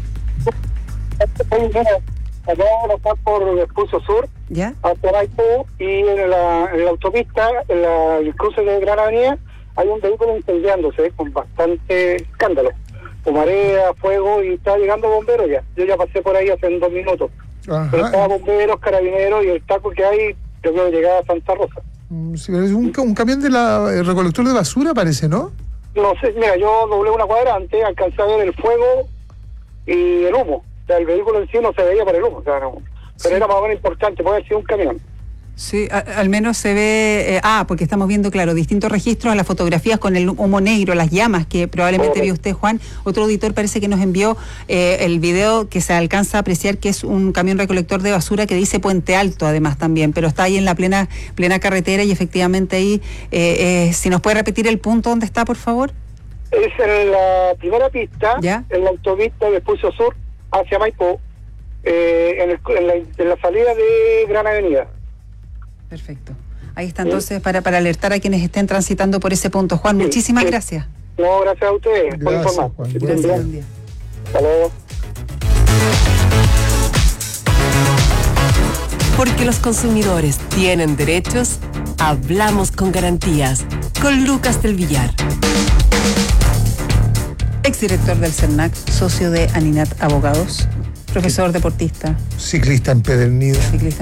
Acá está por Expulso Sur, ¿ya? Hacia Maipú, y en la autopista, en el cruce de Gran Avenida, hay un vehículo incendiándose con bastante escándalo. Con marea, fuego, y está llegando bomberos ya. Yo ya pasé por ahí hace 2 minutos. Ajá. Pero estaba bomberos, carabineros, y el taco que hay, yo creo que llegaba a Santa Rosa. Sí, es un camión de la recolector de basura, parece, ¿no? No sé, mira, yo doblé una cuadra antes, alcancé a ver el fuego y el humo. O sea, el vehículo en sí no se veía por el humo, o sea, no. Pero sí, era más o menos importante, puede haber sido un camión. Sí, al menos se ve, porque estamos viendo, claro, distintos registros a las fotografías con el humo negro, las llamas que probablemente vio usted, Juan. Otro auditor parece que nos envió el video que se alcanza a apreciar que es un camión recolector de basura que dice Puente Alto, además también, pero está ahí en la plena carretera y efectivamente ahí, si nos puede repetir el punto donde está, por favor. Es en la primera pista, ¿ya? En la autopista de Expulso Sur hacia Maipú, en la salida de Gran Avenida. Perfecto. Ahí está entonces para alertar a quienes estén transitando por ese punto. Juan, muchísimas gracias. No, gracias a ustedes por informar. Juan, gracias, buen día. Hasta luego. Porque los consumidores tienen derechos, hablamos con garantías. Con Lucas del Villar. Exdirector del CERNAC, socio de Aninat Abogados, profesor deportista. Ciclista empedernido.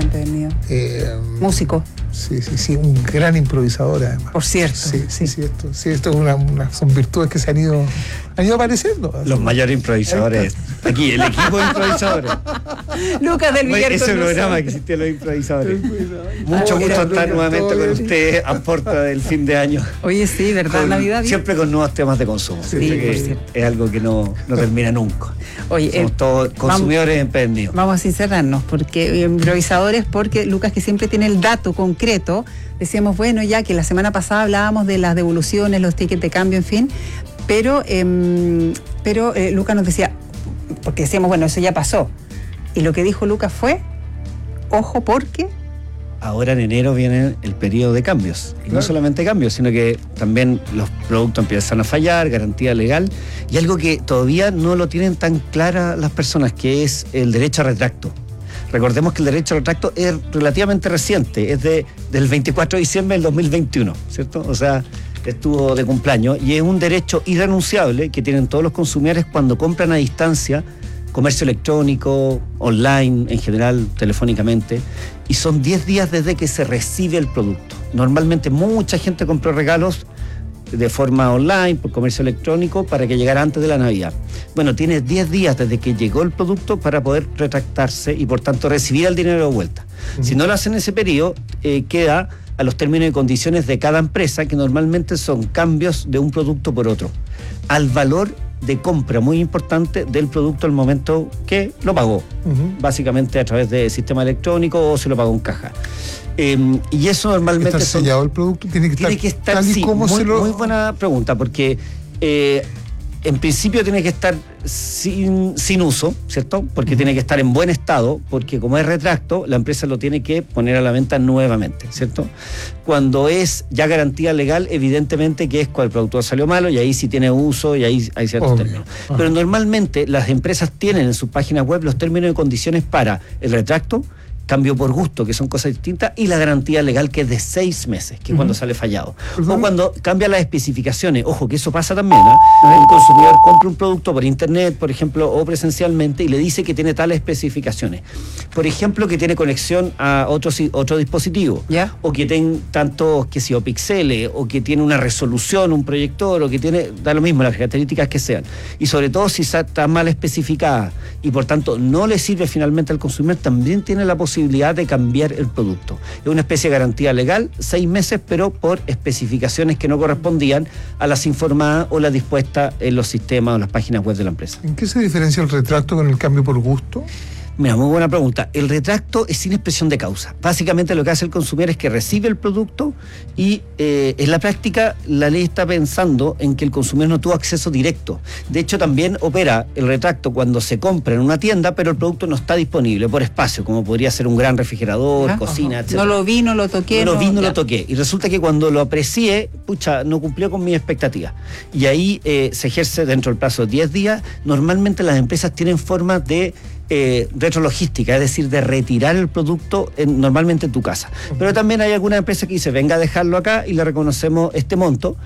Músico. Sí, un gran improvisador además. Por cierto. Esto es son virtudes que se han ido apareciendo. Los mayores improvisadores. Aquí, el equipo de improvisadores. Lucas del Villar. Ese programa que existía, los improvisadores. Mucho gusto estar nuevamente con usted a puerta del fin de año. Oye, sí, ¿verdad? Navidad. Siempre con nuevos temas de consumo. Sí, que es algo que no termina nunca. Oye, somos todos consumidores empedernidos. Vamos a sincerarnos, porque improvisadores, porque Lucas, que siempre tiene el dato concreto, decíamos, bueno, ya que la semana pasada hablábamos de las devoluciones, los tickets de cambio, en fin, pero Lucas nos decía, porque decíamos, bueno, eso ya pasó, y lo que dijo Lucas fue, ojo, porque ahora en enero viene el periodo de cambios. Y no solamente cambios, sino que también los productos empiezan a fallar, garantía legal, y algo que todavía no lo tienen tan clara las personas, que es el derecho a retracto. Recordemos que el derecho a retracto es relativamente reciente, es del 24 de diciembre del 2021, ¿cierto? O sea, estuvo de cumpleaños, y es un derecho irrenunciable que tienen todos los consumidores cuando compran a distancia, comercio electrónico, online, en general, telefónicamente, y son 10 días desde que se recibe el producto. Normalmente mucha gente compró regalos de forma online, por comercio electrónico, para que llegara antes de la Navidad. Bueno, tiene 10 días desde que llegó el producto para poder retractarse y por tanto recibir el dinero de vuelta. Si no lo hacen en ese periodo, queda a los términos y condiciones de cada empresa, que normalmente son cambios de un producto por otro, al valor de compra muy importante del producto al momento que lo pagó, básicamente a través de sistema electrónico o se lo pagó en caja. Y eso normalmente ¿Está sellado el producto? Tiene que estar tal y como se lo... Muy buena pregunta, porque en principio tiene que estar sin uso, ¿cierto? Porque tiene que estar en buen estado, porque como es retracto, la empresa lo tiene que poner a la venta nuevamente, ¿cierto? Cuando es ya garantía legal, evidentemente que es cuando el producto salió malo y ahí sí tiene uso y ahí hay ciertos términos. Pero normalmente las empresas tienen en sus páginas web los términos y condiciones para el retracto, cambio por gusto, que son cosas distintas, y la garantía legal, que es de 6 meses, que es cuando sale fallado. O cuando cambia las especificaciones. Ojo, que eso pasa también, ¿eh? El consumidor compra un producto por internet, por ejemplo, o presencialmente, y le dice que tiene tales especificaciones. Por ejemplo, que tiene conexión a otro dispositivo, o que tiene tantos, píxeles, o que tiene una resolución, un proyector, o que tiene, da lo mismo, las características que sean. Y sobre todo, si está mal especificada, y por tanto no le sirve finalmente al consumidor, también tiene la posibilidad de cambiar el producto. Es una especie de garantía legal, 6 meses, pero por especificaciones que no correspondían a las informadas o las dispuestas en los sistemas o las páginas web de la empresa. ¿En qué se diferencia el retracto con el cambio por gusto? Mira, muy buena pregunta. El retracto es sin expresión de causa. Básicamente lo que hace el consumidor es que recibe el producto y en la práctica la ley está pensando en que el consumidor no tuvo acceso directo. De hecho, también opera el retracto cuando se compra en una tienda, pero el producto no está disponible por espacio, como podría ser un gran refrigerador, cocina, etc. No lo vi, no lo toqué. No lo toqué. Y resulta que cuando lo aprecié, no cumplió con mis expectativas. Y ahí se ejerce dentro del plazo de 10 días. Normalmente las empresas tienen formas de retrologística, es decir, de retirar el producto normalmente en tu casa. Pero también hay alguna empresa que dice, venga a dejarlo acá y le reconocemos este monto,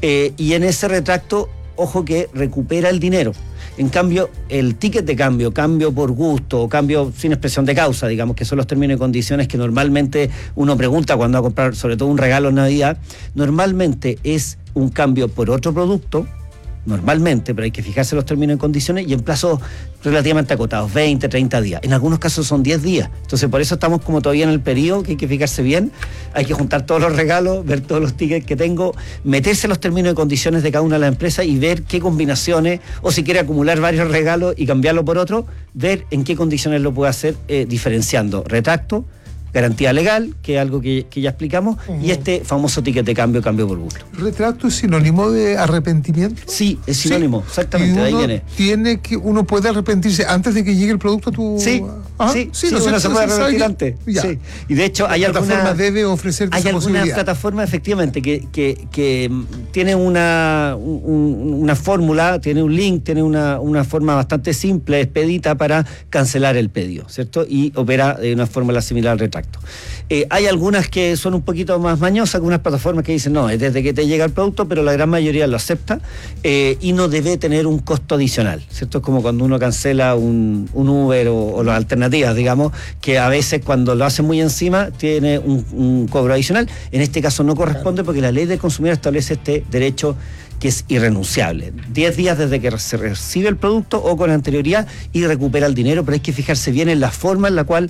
y en ese retracto, ojo que recupera el dinero. En cambio, el ticket de cambio por gusto o cambio sin expresión de causa, digamos, que son los términos y condiciones que normalmente uno pregunta cuando va a comprar, sobre todo un regalo en Navidad, normalmente es un cambio por otro producto, normalmente, pero hay que fijarse los términos y condiciones y en plazos relativamente acotados, 20, 30 días. En algunos casos son 10 días. Entonces, por eso estamos como todavía en el periodo que hay que fijarse bien. Hay que juntar todos los regalos, ver todos los tickets que tengo, meterse en los términos y condiciones de cada una de las empresas y ver qué combinaciones, o si quiere acumular varios regalos y cambiarlo por otro, ver en qué condiciones lo puede hacer, diferenciando retracto, garantía legal, que es algo que ya explicamos, y este famoso ticket de cambio por gusto. ¿Retracto es sinónimo de arrepentimiento? Sí, es sinónimo, exactamente, de ahí viene. Uno puede arrepentirse antes de que llegue el producto a tu... Sí, uno se puede arrepentir antes. Sí. Y de hecho hay alguna plataforma debe ofrecer esa posibilidad. Hay alguna plataforma efectivamente que tiene una fórmula, tiene un link, tiene una forma bastante simple, expedita para cancelar el pedido, ¿cierto? Y opera de una fórmula similar al retracto. Hay algunas que son un poquito más mañosas, algunas plataformas que dicen no, es desde que te llega el producto, pero la gran mayoría lo acepta, y no debe tener un costo adicional, ¿cierto? Es como cuando uno cancela un Uber o las alternativas, digamos, que a veces cuando lo hacen muy encima tiene un cobro adicional. En este caso no corresponde porque la ley del consumidor establece este derecho que es irrenunciable. 10 días desde que se recibe el producto o con anterioridad y recupera el dinero, pero hay que fijarse bien en la forma en la cual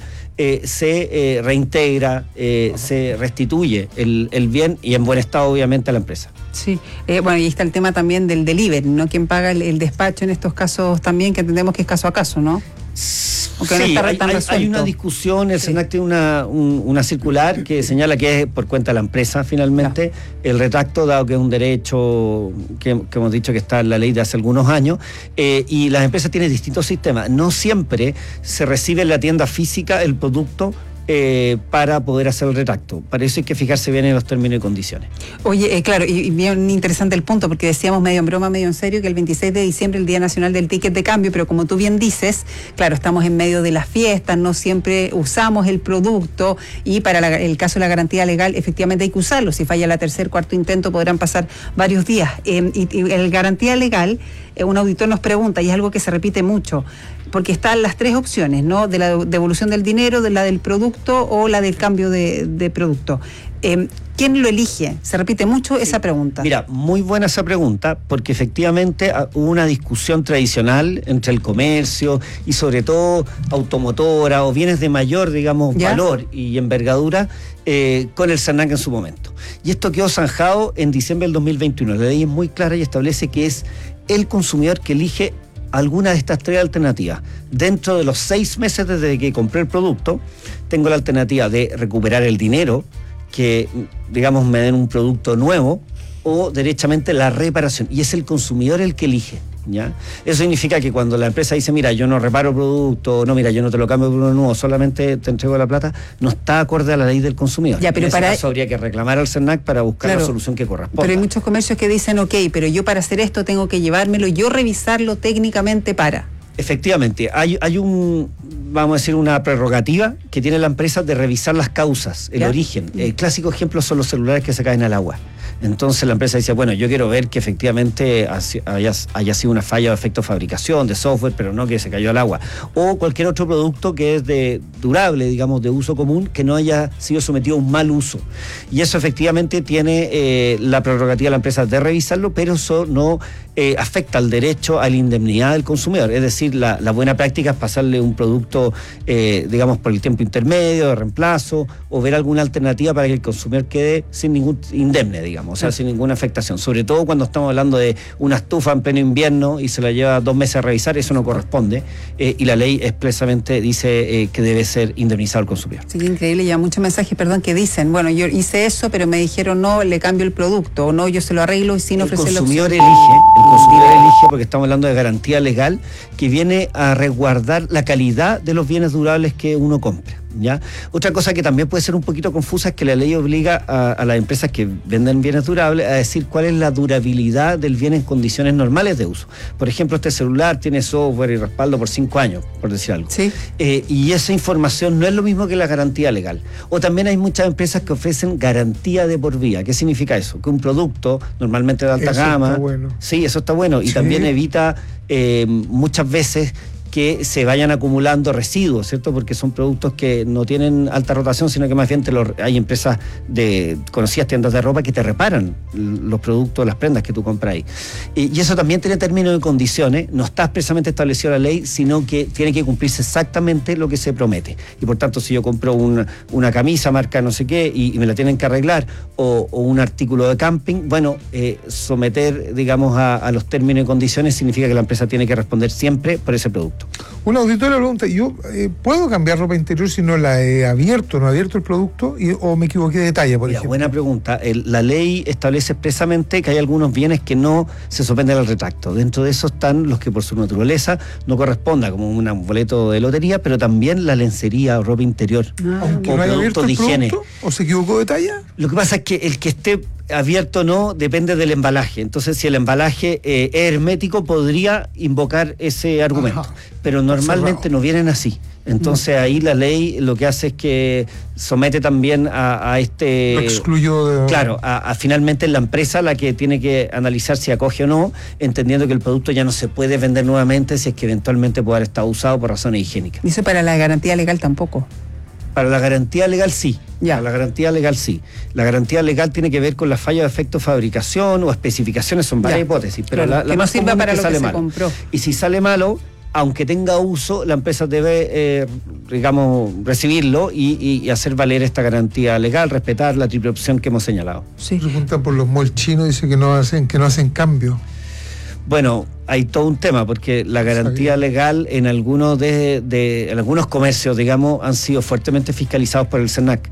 se reintegra, se restituye el bien y en buen estado obviamente a la empresa. Sí, bueno, y está el tema también del delivery, ¿no? ¿Quién paga el despacho en estos casos también, que entendemos que es caso a caso, ¿no? Aunque sí, no hay una discusión, el SENAC tiene una circular que señala que es por cuenta de la empresa finalmente el retracto, dado que es un derecho que hemos dicho que está en la ley de hace algunos años, y las empresas tienen distintos sistemas. No siempre se recibe en la tienda física el producto para poder hacer el retracto. Para eso hay que fijarse bien en los términos y condiciones. Oye, claro, y bien interesante el punto, porque decíamos medio en broma, medio en serio, que el 26 de diciembre es el Día Nacional del Ticket de Cambio, pero como tú bien dices, claro, estamos en medio de las fiestas, no siempre usamos el producto, y para el caso de la garantía legal, efectivamente hay que usarlo. Si falla la tercer, cuarto intento, podrán pasar varios días. Y el garantía legal, un auditor nos pregunta, y es algo que se repite mucho, porque están las tres opciones, ¿no? De la devolución del dinero, de la del producto o la del cambio de producto. ¿Quién lo elige? Se repite mucho esa pregunta. Mira, muy buena esa pregunta, porque efectivamente hubo una discusión tradicional entre el comercio y sobre todo automotora o bienes de mayor, digamos, valor y envergadura, con el SENAC en su momento. Y esto quedó zanjado en diciembre del 2021. La ley es muy clara y establece que es el consumidor que elige alguna de estas tres alternativas. Dentro de los 6 meses desde que compré el producto, tengo la alternativa de recuperar el dinero, que digamos me den un producto nuevo, o derechamente la reparación. Y es el consumidor el que elige. ¿ya? Eso significa que cuando la empresa dice, mira, yo no reparo producto, no, mira, yo no te lo cambio por uno nuevo, solamente te entrego la plata, no está acorde a la ley del consumidor. Ya, pero en ese caso habría que reclamar al CERNAC para buscar la solución que corresponda. Pero hay muchos comercios que dicen, ok, pero yo para hacer esto tengo que llevármelo, yo revisarlo técnicamente para... Efectivamente, hay vamos a decir, una prerrogativa que tiene la empresa de revisar las causas, el origen. El clásico ejemplo son los celulares que se caen al agua. Entonces la empresa dice, bueno, yo quiero ver que efectivamente haya sido una falla de efecto de fabricación, de software, pero no que se cayó al agua. O cualquier otro producto que es de durable, digamos, de uso común, que no haya sido sometido a un mal uso. Y eso efectivamente tiene la prerrogativa de la empresa de revisarlo, pero eso no afecta al derecho a la indemnidad del consumidor. Es decir, la buena práctica es pasarle un producto, digamos, por el tiempo intermedio, de reemplazo, o ver alguna alternativa para que el consumidor quede sin ningún indemne, digamos, o sea, sin ninguna afectación. Sobre todo cuando estamos hablando de una estufa en pleno invierno y se la lleva 2 meses a revisar, eso no corresponde, y la ley expresamente dice que debe ser indemnizado el consumidor. Sí, increíble, ya muchos mensajes, perdón, que dicen, bueno, yo hice eso, pero me dijeron, no, le cambio el producto, o no, yo se lo arreglo y sin ofrecer la opción. El consumidor elige, porque estamos hablando de garantía legal, que viene a resguardar la calidad de los bienes durables que uno compra, ¿ya? Otra cosa que también puede ser un poquito confusa es que la ley obliga a las empresas que venden bienes durables a decir cuál es la durabilidad del bien en condiciones normales de uso. Por ejemplo, este celular tiene software y respaldo por 5 años, por decir algo. Sí. Y esa información no es lo mismo que la garantía legal. O también hay muchas empresas que ofrecen garantía de por vida. ¿Qué significa eso? Que un producto, normalmente de alta gama... Está bueno. Sí, eso está bueno. Y también evita muchas veces que se vayan acumulando residuos, ¿cierto? Porque son productos que no tienen alta rotación, sino que más bien hay empresas de conocidas tiendas de ropa que te reparan los productos, las prendas que tú compras ahí. Y eso también tiene términos y condiciones, no está expresamente establecido la ley, sino que tiene que cumplirse exactamente lo que se promete. Y por tanto, si yo compro una camisa marca no sé qué y me la tienen que arreglar, o un artículo de camping, bueno, someter, digamos, a los términos y condiciones significa que la empresa tiene que responder siempre por ese producto. Una auditora pregunta, ¿yo puedo cambiar ropa interior si no la he abierto, no he abierto el producto o me equivoqué de talla, por ejemplo? Buena pregunta. La ley establece expresamente que hay algunos bienes que no se someten al retracto. Dentro de eso están los que por su naturaleza no corresponda, como un boleto de lotería, pero también la lencería o ropa interior. Aunque no haya abierto el producto, ¿o se equivocó de talla? Lo que pasa es que el que esté abierto no depende del embalaje. Entonces, si el embalaje es hermético, podría invocar ese argumento. Ajá. Pero normalmente no vienen así. Entonces ahí la ley lo que hace es que somete también a este... Lo excluyó de... Claro, finalmente la empresa la que tiene que analizar si acoge o no, entendiendo que el producto ya no se puede vender nuevamente si es que eventualmente puede haber estado usado por razones higiénicas. ¿Y eso para la garantía legal tampoco? Para la garantía legal sí. Ya. Para la garantía legal sí. La garantía legal tiene que ver con la falla de efecto de fabricación o especificaciones, son varias hipótesis, pero claro, la más sirva para lo que sale se malo. Compró. Y si sale malo, aunque tenga uso, la empresa debe, digamos, recibirlo y hacer valer esta garantía legal, respetar la triple opción que hemos señalado. Sí. Preguntan por los malls chinos, dice que no hacen cambio. Bueno, hay todo un tema, porque la garantía legal en algunos en algunos comercios, digamos, han sido fuertemente fiscalizados por el CERNAC.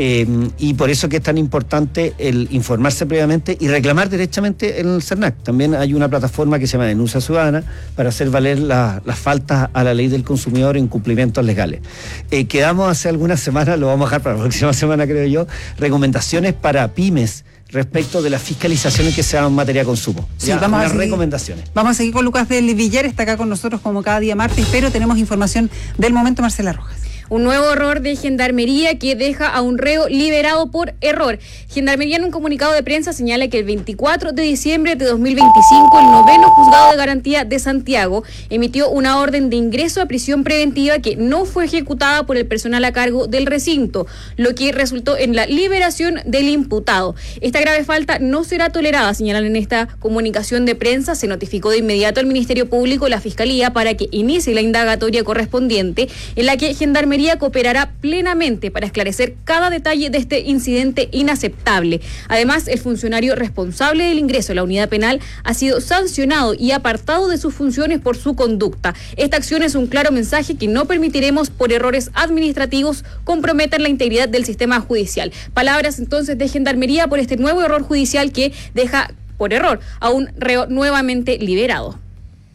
Y por eso que es tan importante el informarse previamente y reclamar derechamente en el CERNAC. También hay una plataforma que se llama Denuncia Ciudadana para hacer valer las faltas a la ley del consumidor en cumplimientos legales. Quedamos hace algunas semanas, lo vamos a dejar para la próxima semana, creo yo, recomendaciones para pymes respecto de las fiscalizaciones que se hagan en materia de consumo. Sí, vamos a seguir, recomendaciones. Vamos a seguir con Lucas del Villar, está acá con nosotros como cada día martes, pero tenemos información del momento, Marcela Rojas. Un nuevo error de Gendarmería que deja a un reo liberado por error. Gendarmería en un comunicado de prensa señala que el 24 de diciembre de 2025 el 9º Juzgado de Garantía de Santiago emitió una orden de ingreso a prisión preventiva que no fue ejecutada por el personal a cargo del recinto, lo que resultó en la liberación del imputado. Esta grave falta no será tolerada, señalan en esta comunicación de prensa. Se notificó de inmediato al Ministerio Público y la Fiscalía para que inicie la indagatoria correspondiente, en la que Gendarmería cooperará plenamente para esclarecer cada detalle de este incidente inaceptable. Además, el funcionario responsable del ingreso a la unidad penal ha sido sancionado y apartado de sus funciones por su conducta. Esta acción es un claro mensaje que no permitiremos por errores administrativos comprometan la integridad del sistema judicial. Palabras entonces de Gendarmería por este nuevo error judicial que deja por error a un reo nuevamente liberado.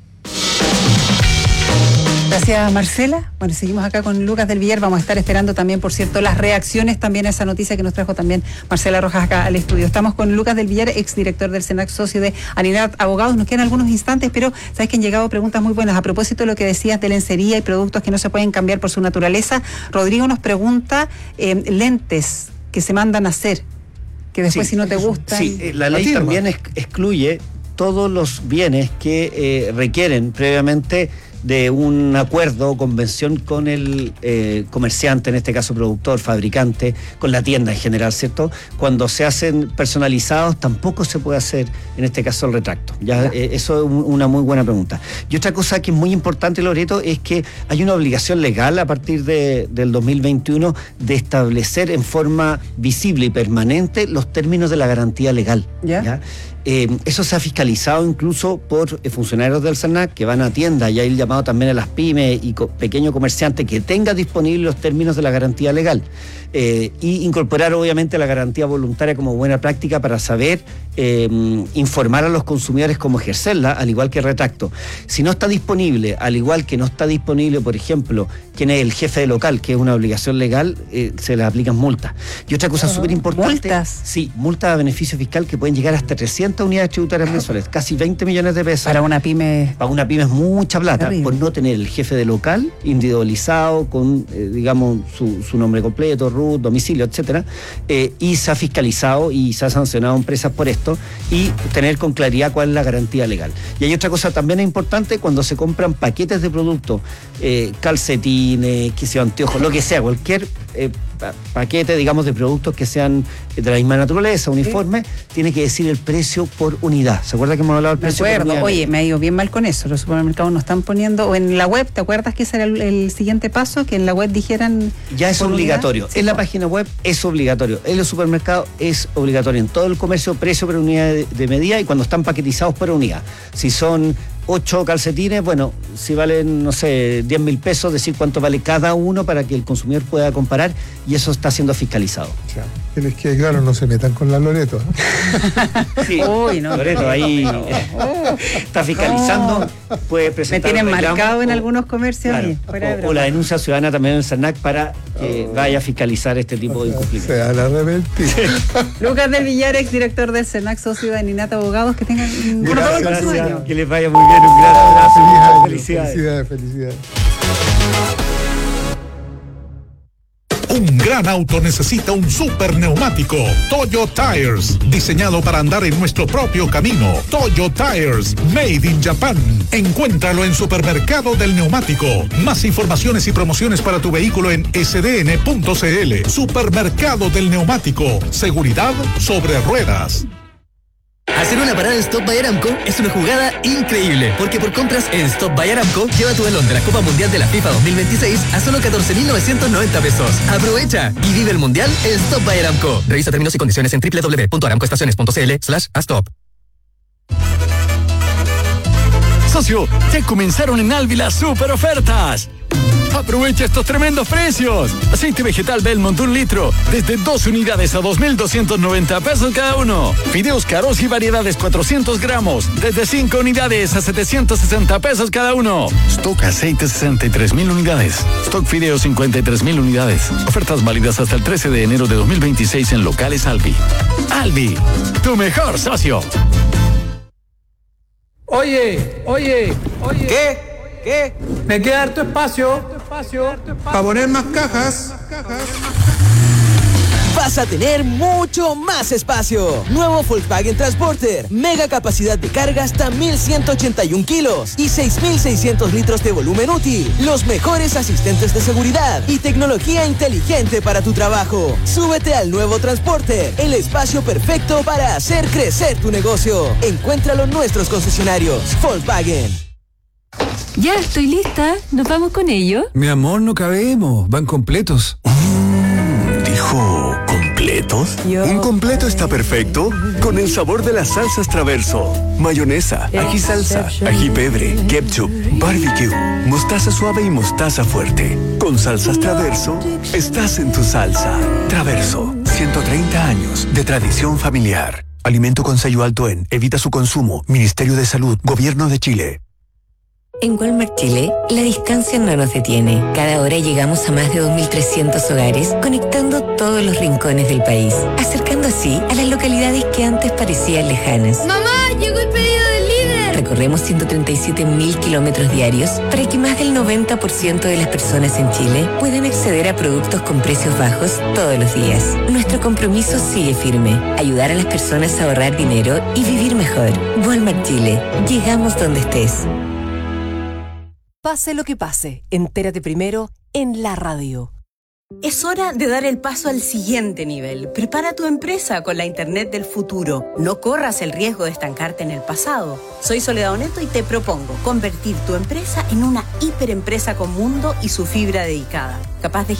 Gracias, Marcela. Bueno, seguimos acá con Lucas del Villar. Vamos a estar esperando también, por cierto, las reacciones también a esa noticia que nos trajo también Marcela Rojas acá al estudio. Estamos con Lucas del Villar, exdirector del SENAC, socio de Aninat Abogados. Nos quedan algunos instantes, pero sabes que han llegado preguntas muy buenas. A propósito de lo que decías de lencería y productos que no se pueden cambiar por su naturaleza, Rodrigo nos pregunta lentes que se mandan a hacer, que después si no te gustan... Sí, la ley también excluye todos los bienes que requieren previamente de un acuerdo o convención con el comerciante, en este caso productor, fabricante, con la tienda en general, ¿cierto? Cuando se hacen personalizados tampoco se puede hacer, en este caso, el retracto. Eso es una muy buena pregunta. Y otra cosa que es muy importante, Loreto, es que hay una obligación legal a partir del 2021 de establecer en forma visible y permanente los términos de la garantía legal. ¿Ya? Eso se ha fiscalizado incluso por funcionarios del SENAC que van a tiendas, y hay el llamado también a las pymes y pequeños comerciantes que tengan disponibles los términos de la garantía legal, y incorporar obviamente la garantía voluntaria como buena práctica para saber informar a los consumidores cómo ejercerla, al igual que el retracto. Si no está disponible, al igual que no está disponible, por ejemplo, quién es el jefe de local, que es una obligación legal, se le aplican multas. Y otra cosa súper importante... ¿Multas? Sí, multas a beneficio fiscal que pueden llegar hasta 300 unidades tributarias mensuales, casi 20 millones de pesos. Para una pyme... Para una pyme es mucha plata, terrible, por no tener el jefe de local individualizado con, digamos, su nombre completo, RUT, domicilio, etcétera, y se ha fiscalizado y se ha sancionado a empresas por esto, y tener con claridad cuál es la garantía legal. Y hay otra cosa también importante: cuando se compran paquetes de productos, calcetines, anteojos, lo que sea, cualquier paquete, digamos, de productos que sean de la misma naturaleza, uniforme, tiene que decir el precio por unidad. ¿Se acuerda que hemos hablado del precio por unidad? Oye, me ha ido bien mal con eso. Los supermercados no están poniendo, o en la web, ¿te acuerdas que ese era el siguiente paso? Que en la web dijeran... Ya es obligatorio. Sí, en la página web es obligatorio. En los supermercados es obligatorio. En todo el comercio, precio por unidad de medida, y cuando están paquetizados por unidad. Si son 8 calcetines, bueno, si valen, no sé, 10.000 pesos, decir cuánto vale cada uno para que el consumidor pueda comparar, y eso está siendo fiscalizado. Que les quede claro, no se metan con la Loreto. Sí, uy, no, Loreto ahí está fiscalizando, puede presentar. Me tienen marcado en algunos comercios. Claro, o la denuncia ciudadana también en el SENAC para que vaya a fiscalizar este tipo de incumplimientos. Se van a arrepentir. Lucas del Villar, exdirector del SENAC, socio de Aninat Abogados, que tengan un gracias, año. Que les vaya muy bien, un gran abrazo. Felicidades. Felicidades. Un gran auto necesita un super neumático. Toyo Tires, diseñado para andar en nuestro propio camino. Toyo Tires, made in Japan. Encuéntralo en Supermercado del Neumático. Más informaciones y promociones para tu vehículo en sdn.cl. Supermercado del Neumático. Seguridad sobre ruedas. Hacer una parada en Stop by Aramco es una jugada increíble, porque por compras en Stop by Aramco, lleva tu balón de la Copa Mundial de la FIFA 2026 a solo 14.990 pesos. Aprovecha y vive el Mundial en Stop by Aramco. Revisa términos y condiciones en www.aramcoestaciones.cl/stop. Socio, ya comenzaron en Alvi las super ofertas. Aprovecha estos tremendos precios. Aceite vegetal Belmont 1 litro, desde 2 unidades a 2.290 pesos cada uno. Fideos Caros y variedades 400 gramos, desde 5 unidades a 760 pesos cada uno. Stock aceite 63.000 unidades. Stock fideos 53.000 unidades. Ofertas válidas hasta el 13 de enero de 2026 en locales Alvi. Alvi, tu mejor socio. Oye. ¿Qué? Me queda harto espacio para poner más cajas. Vas a tener mucho más espacio. Nuevo Volkswagen Transporter. Mega capacidad de carga hasta 1.181 kilos y 6.600 litros de volumen útil. Los mejores asistentes de seguridad y tecnología inteligente para tu trabajo. Súbete al nuevo Transporter, el espacio perfecto para hacer crecer tu negocio. Encuéntralo en nuestros concesionarios. Volkswagen. Ya estoy lista. ¿Nos vamos con ello? Mi amor, no cabemos. Van completos. ¿Dijo completos? Un completo está perfecto con el sabor de las salsas Traverso. Mayonesa, ají salsa, ají pebre, ketchup, barbecue, mostaza suave y mostaza fuerte. Con salsas Traverso, estás en tu salsa. Traverso, 130 años de tradición familiar. Alimento con sello alto en Evita su consumo. Ministerio de Salud, Gobierno de Chile. En Walmart Chile, la distancia no nos detiene. Cada hora llegamos a más de 2.300 hogares, conectando todos los rincones del país, acercando así a las localidades que antes parecían lejanas. ¡Mamá! ¡Llegó el pedido del líder! Recorremos 137.000 kilómetros diarios para que más del 90% de las personas en Chile puedan acceder a productos con precios bajos todos los días. Nuestro compromiso sigue firme: ayudar a las personas a ahorrar dinero y vivir mejor. Walmart Chile. Llegamos donde estés. Pase lo que pase, entérate primero en la radio. Es hora de dar el paso al siguiente nivel. Prepara tu empresa con la Internet del futuro. No corras el riesgo de estancarte en el pasado. Soy Soledad Oneto y te propongo convertir tu empresa en una hiperempresa con mundo y su fibra dedicada, capaz de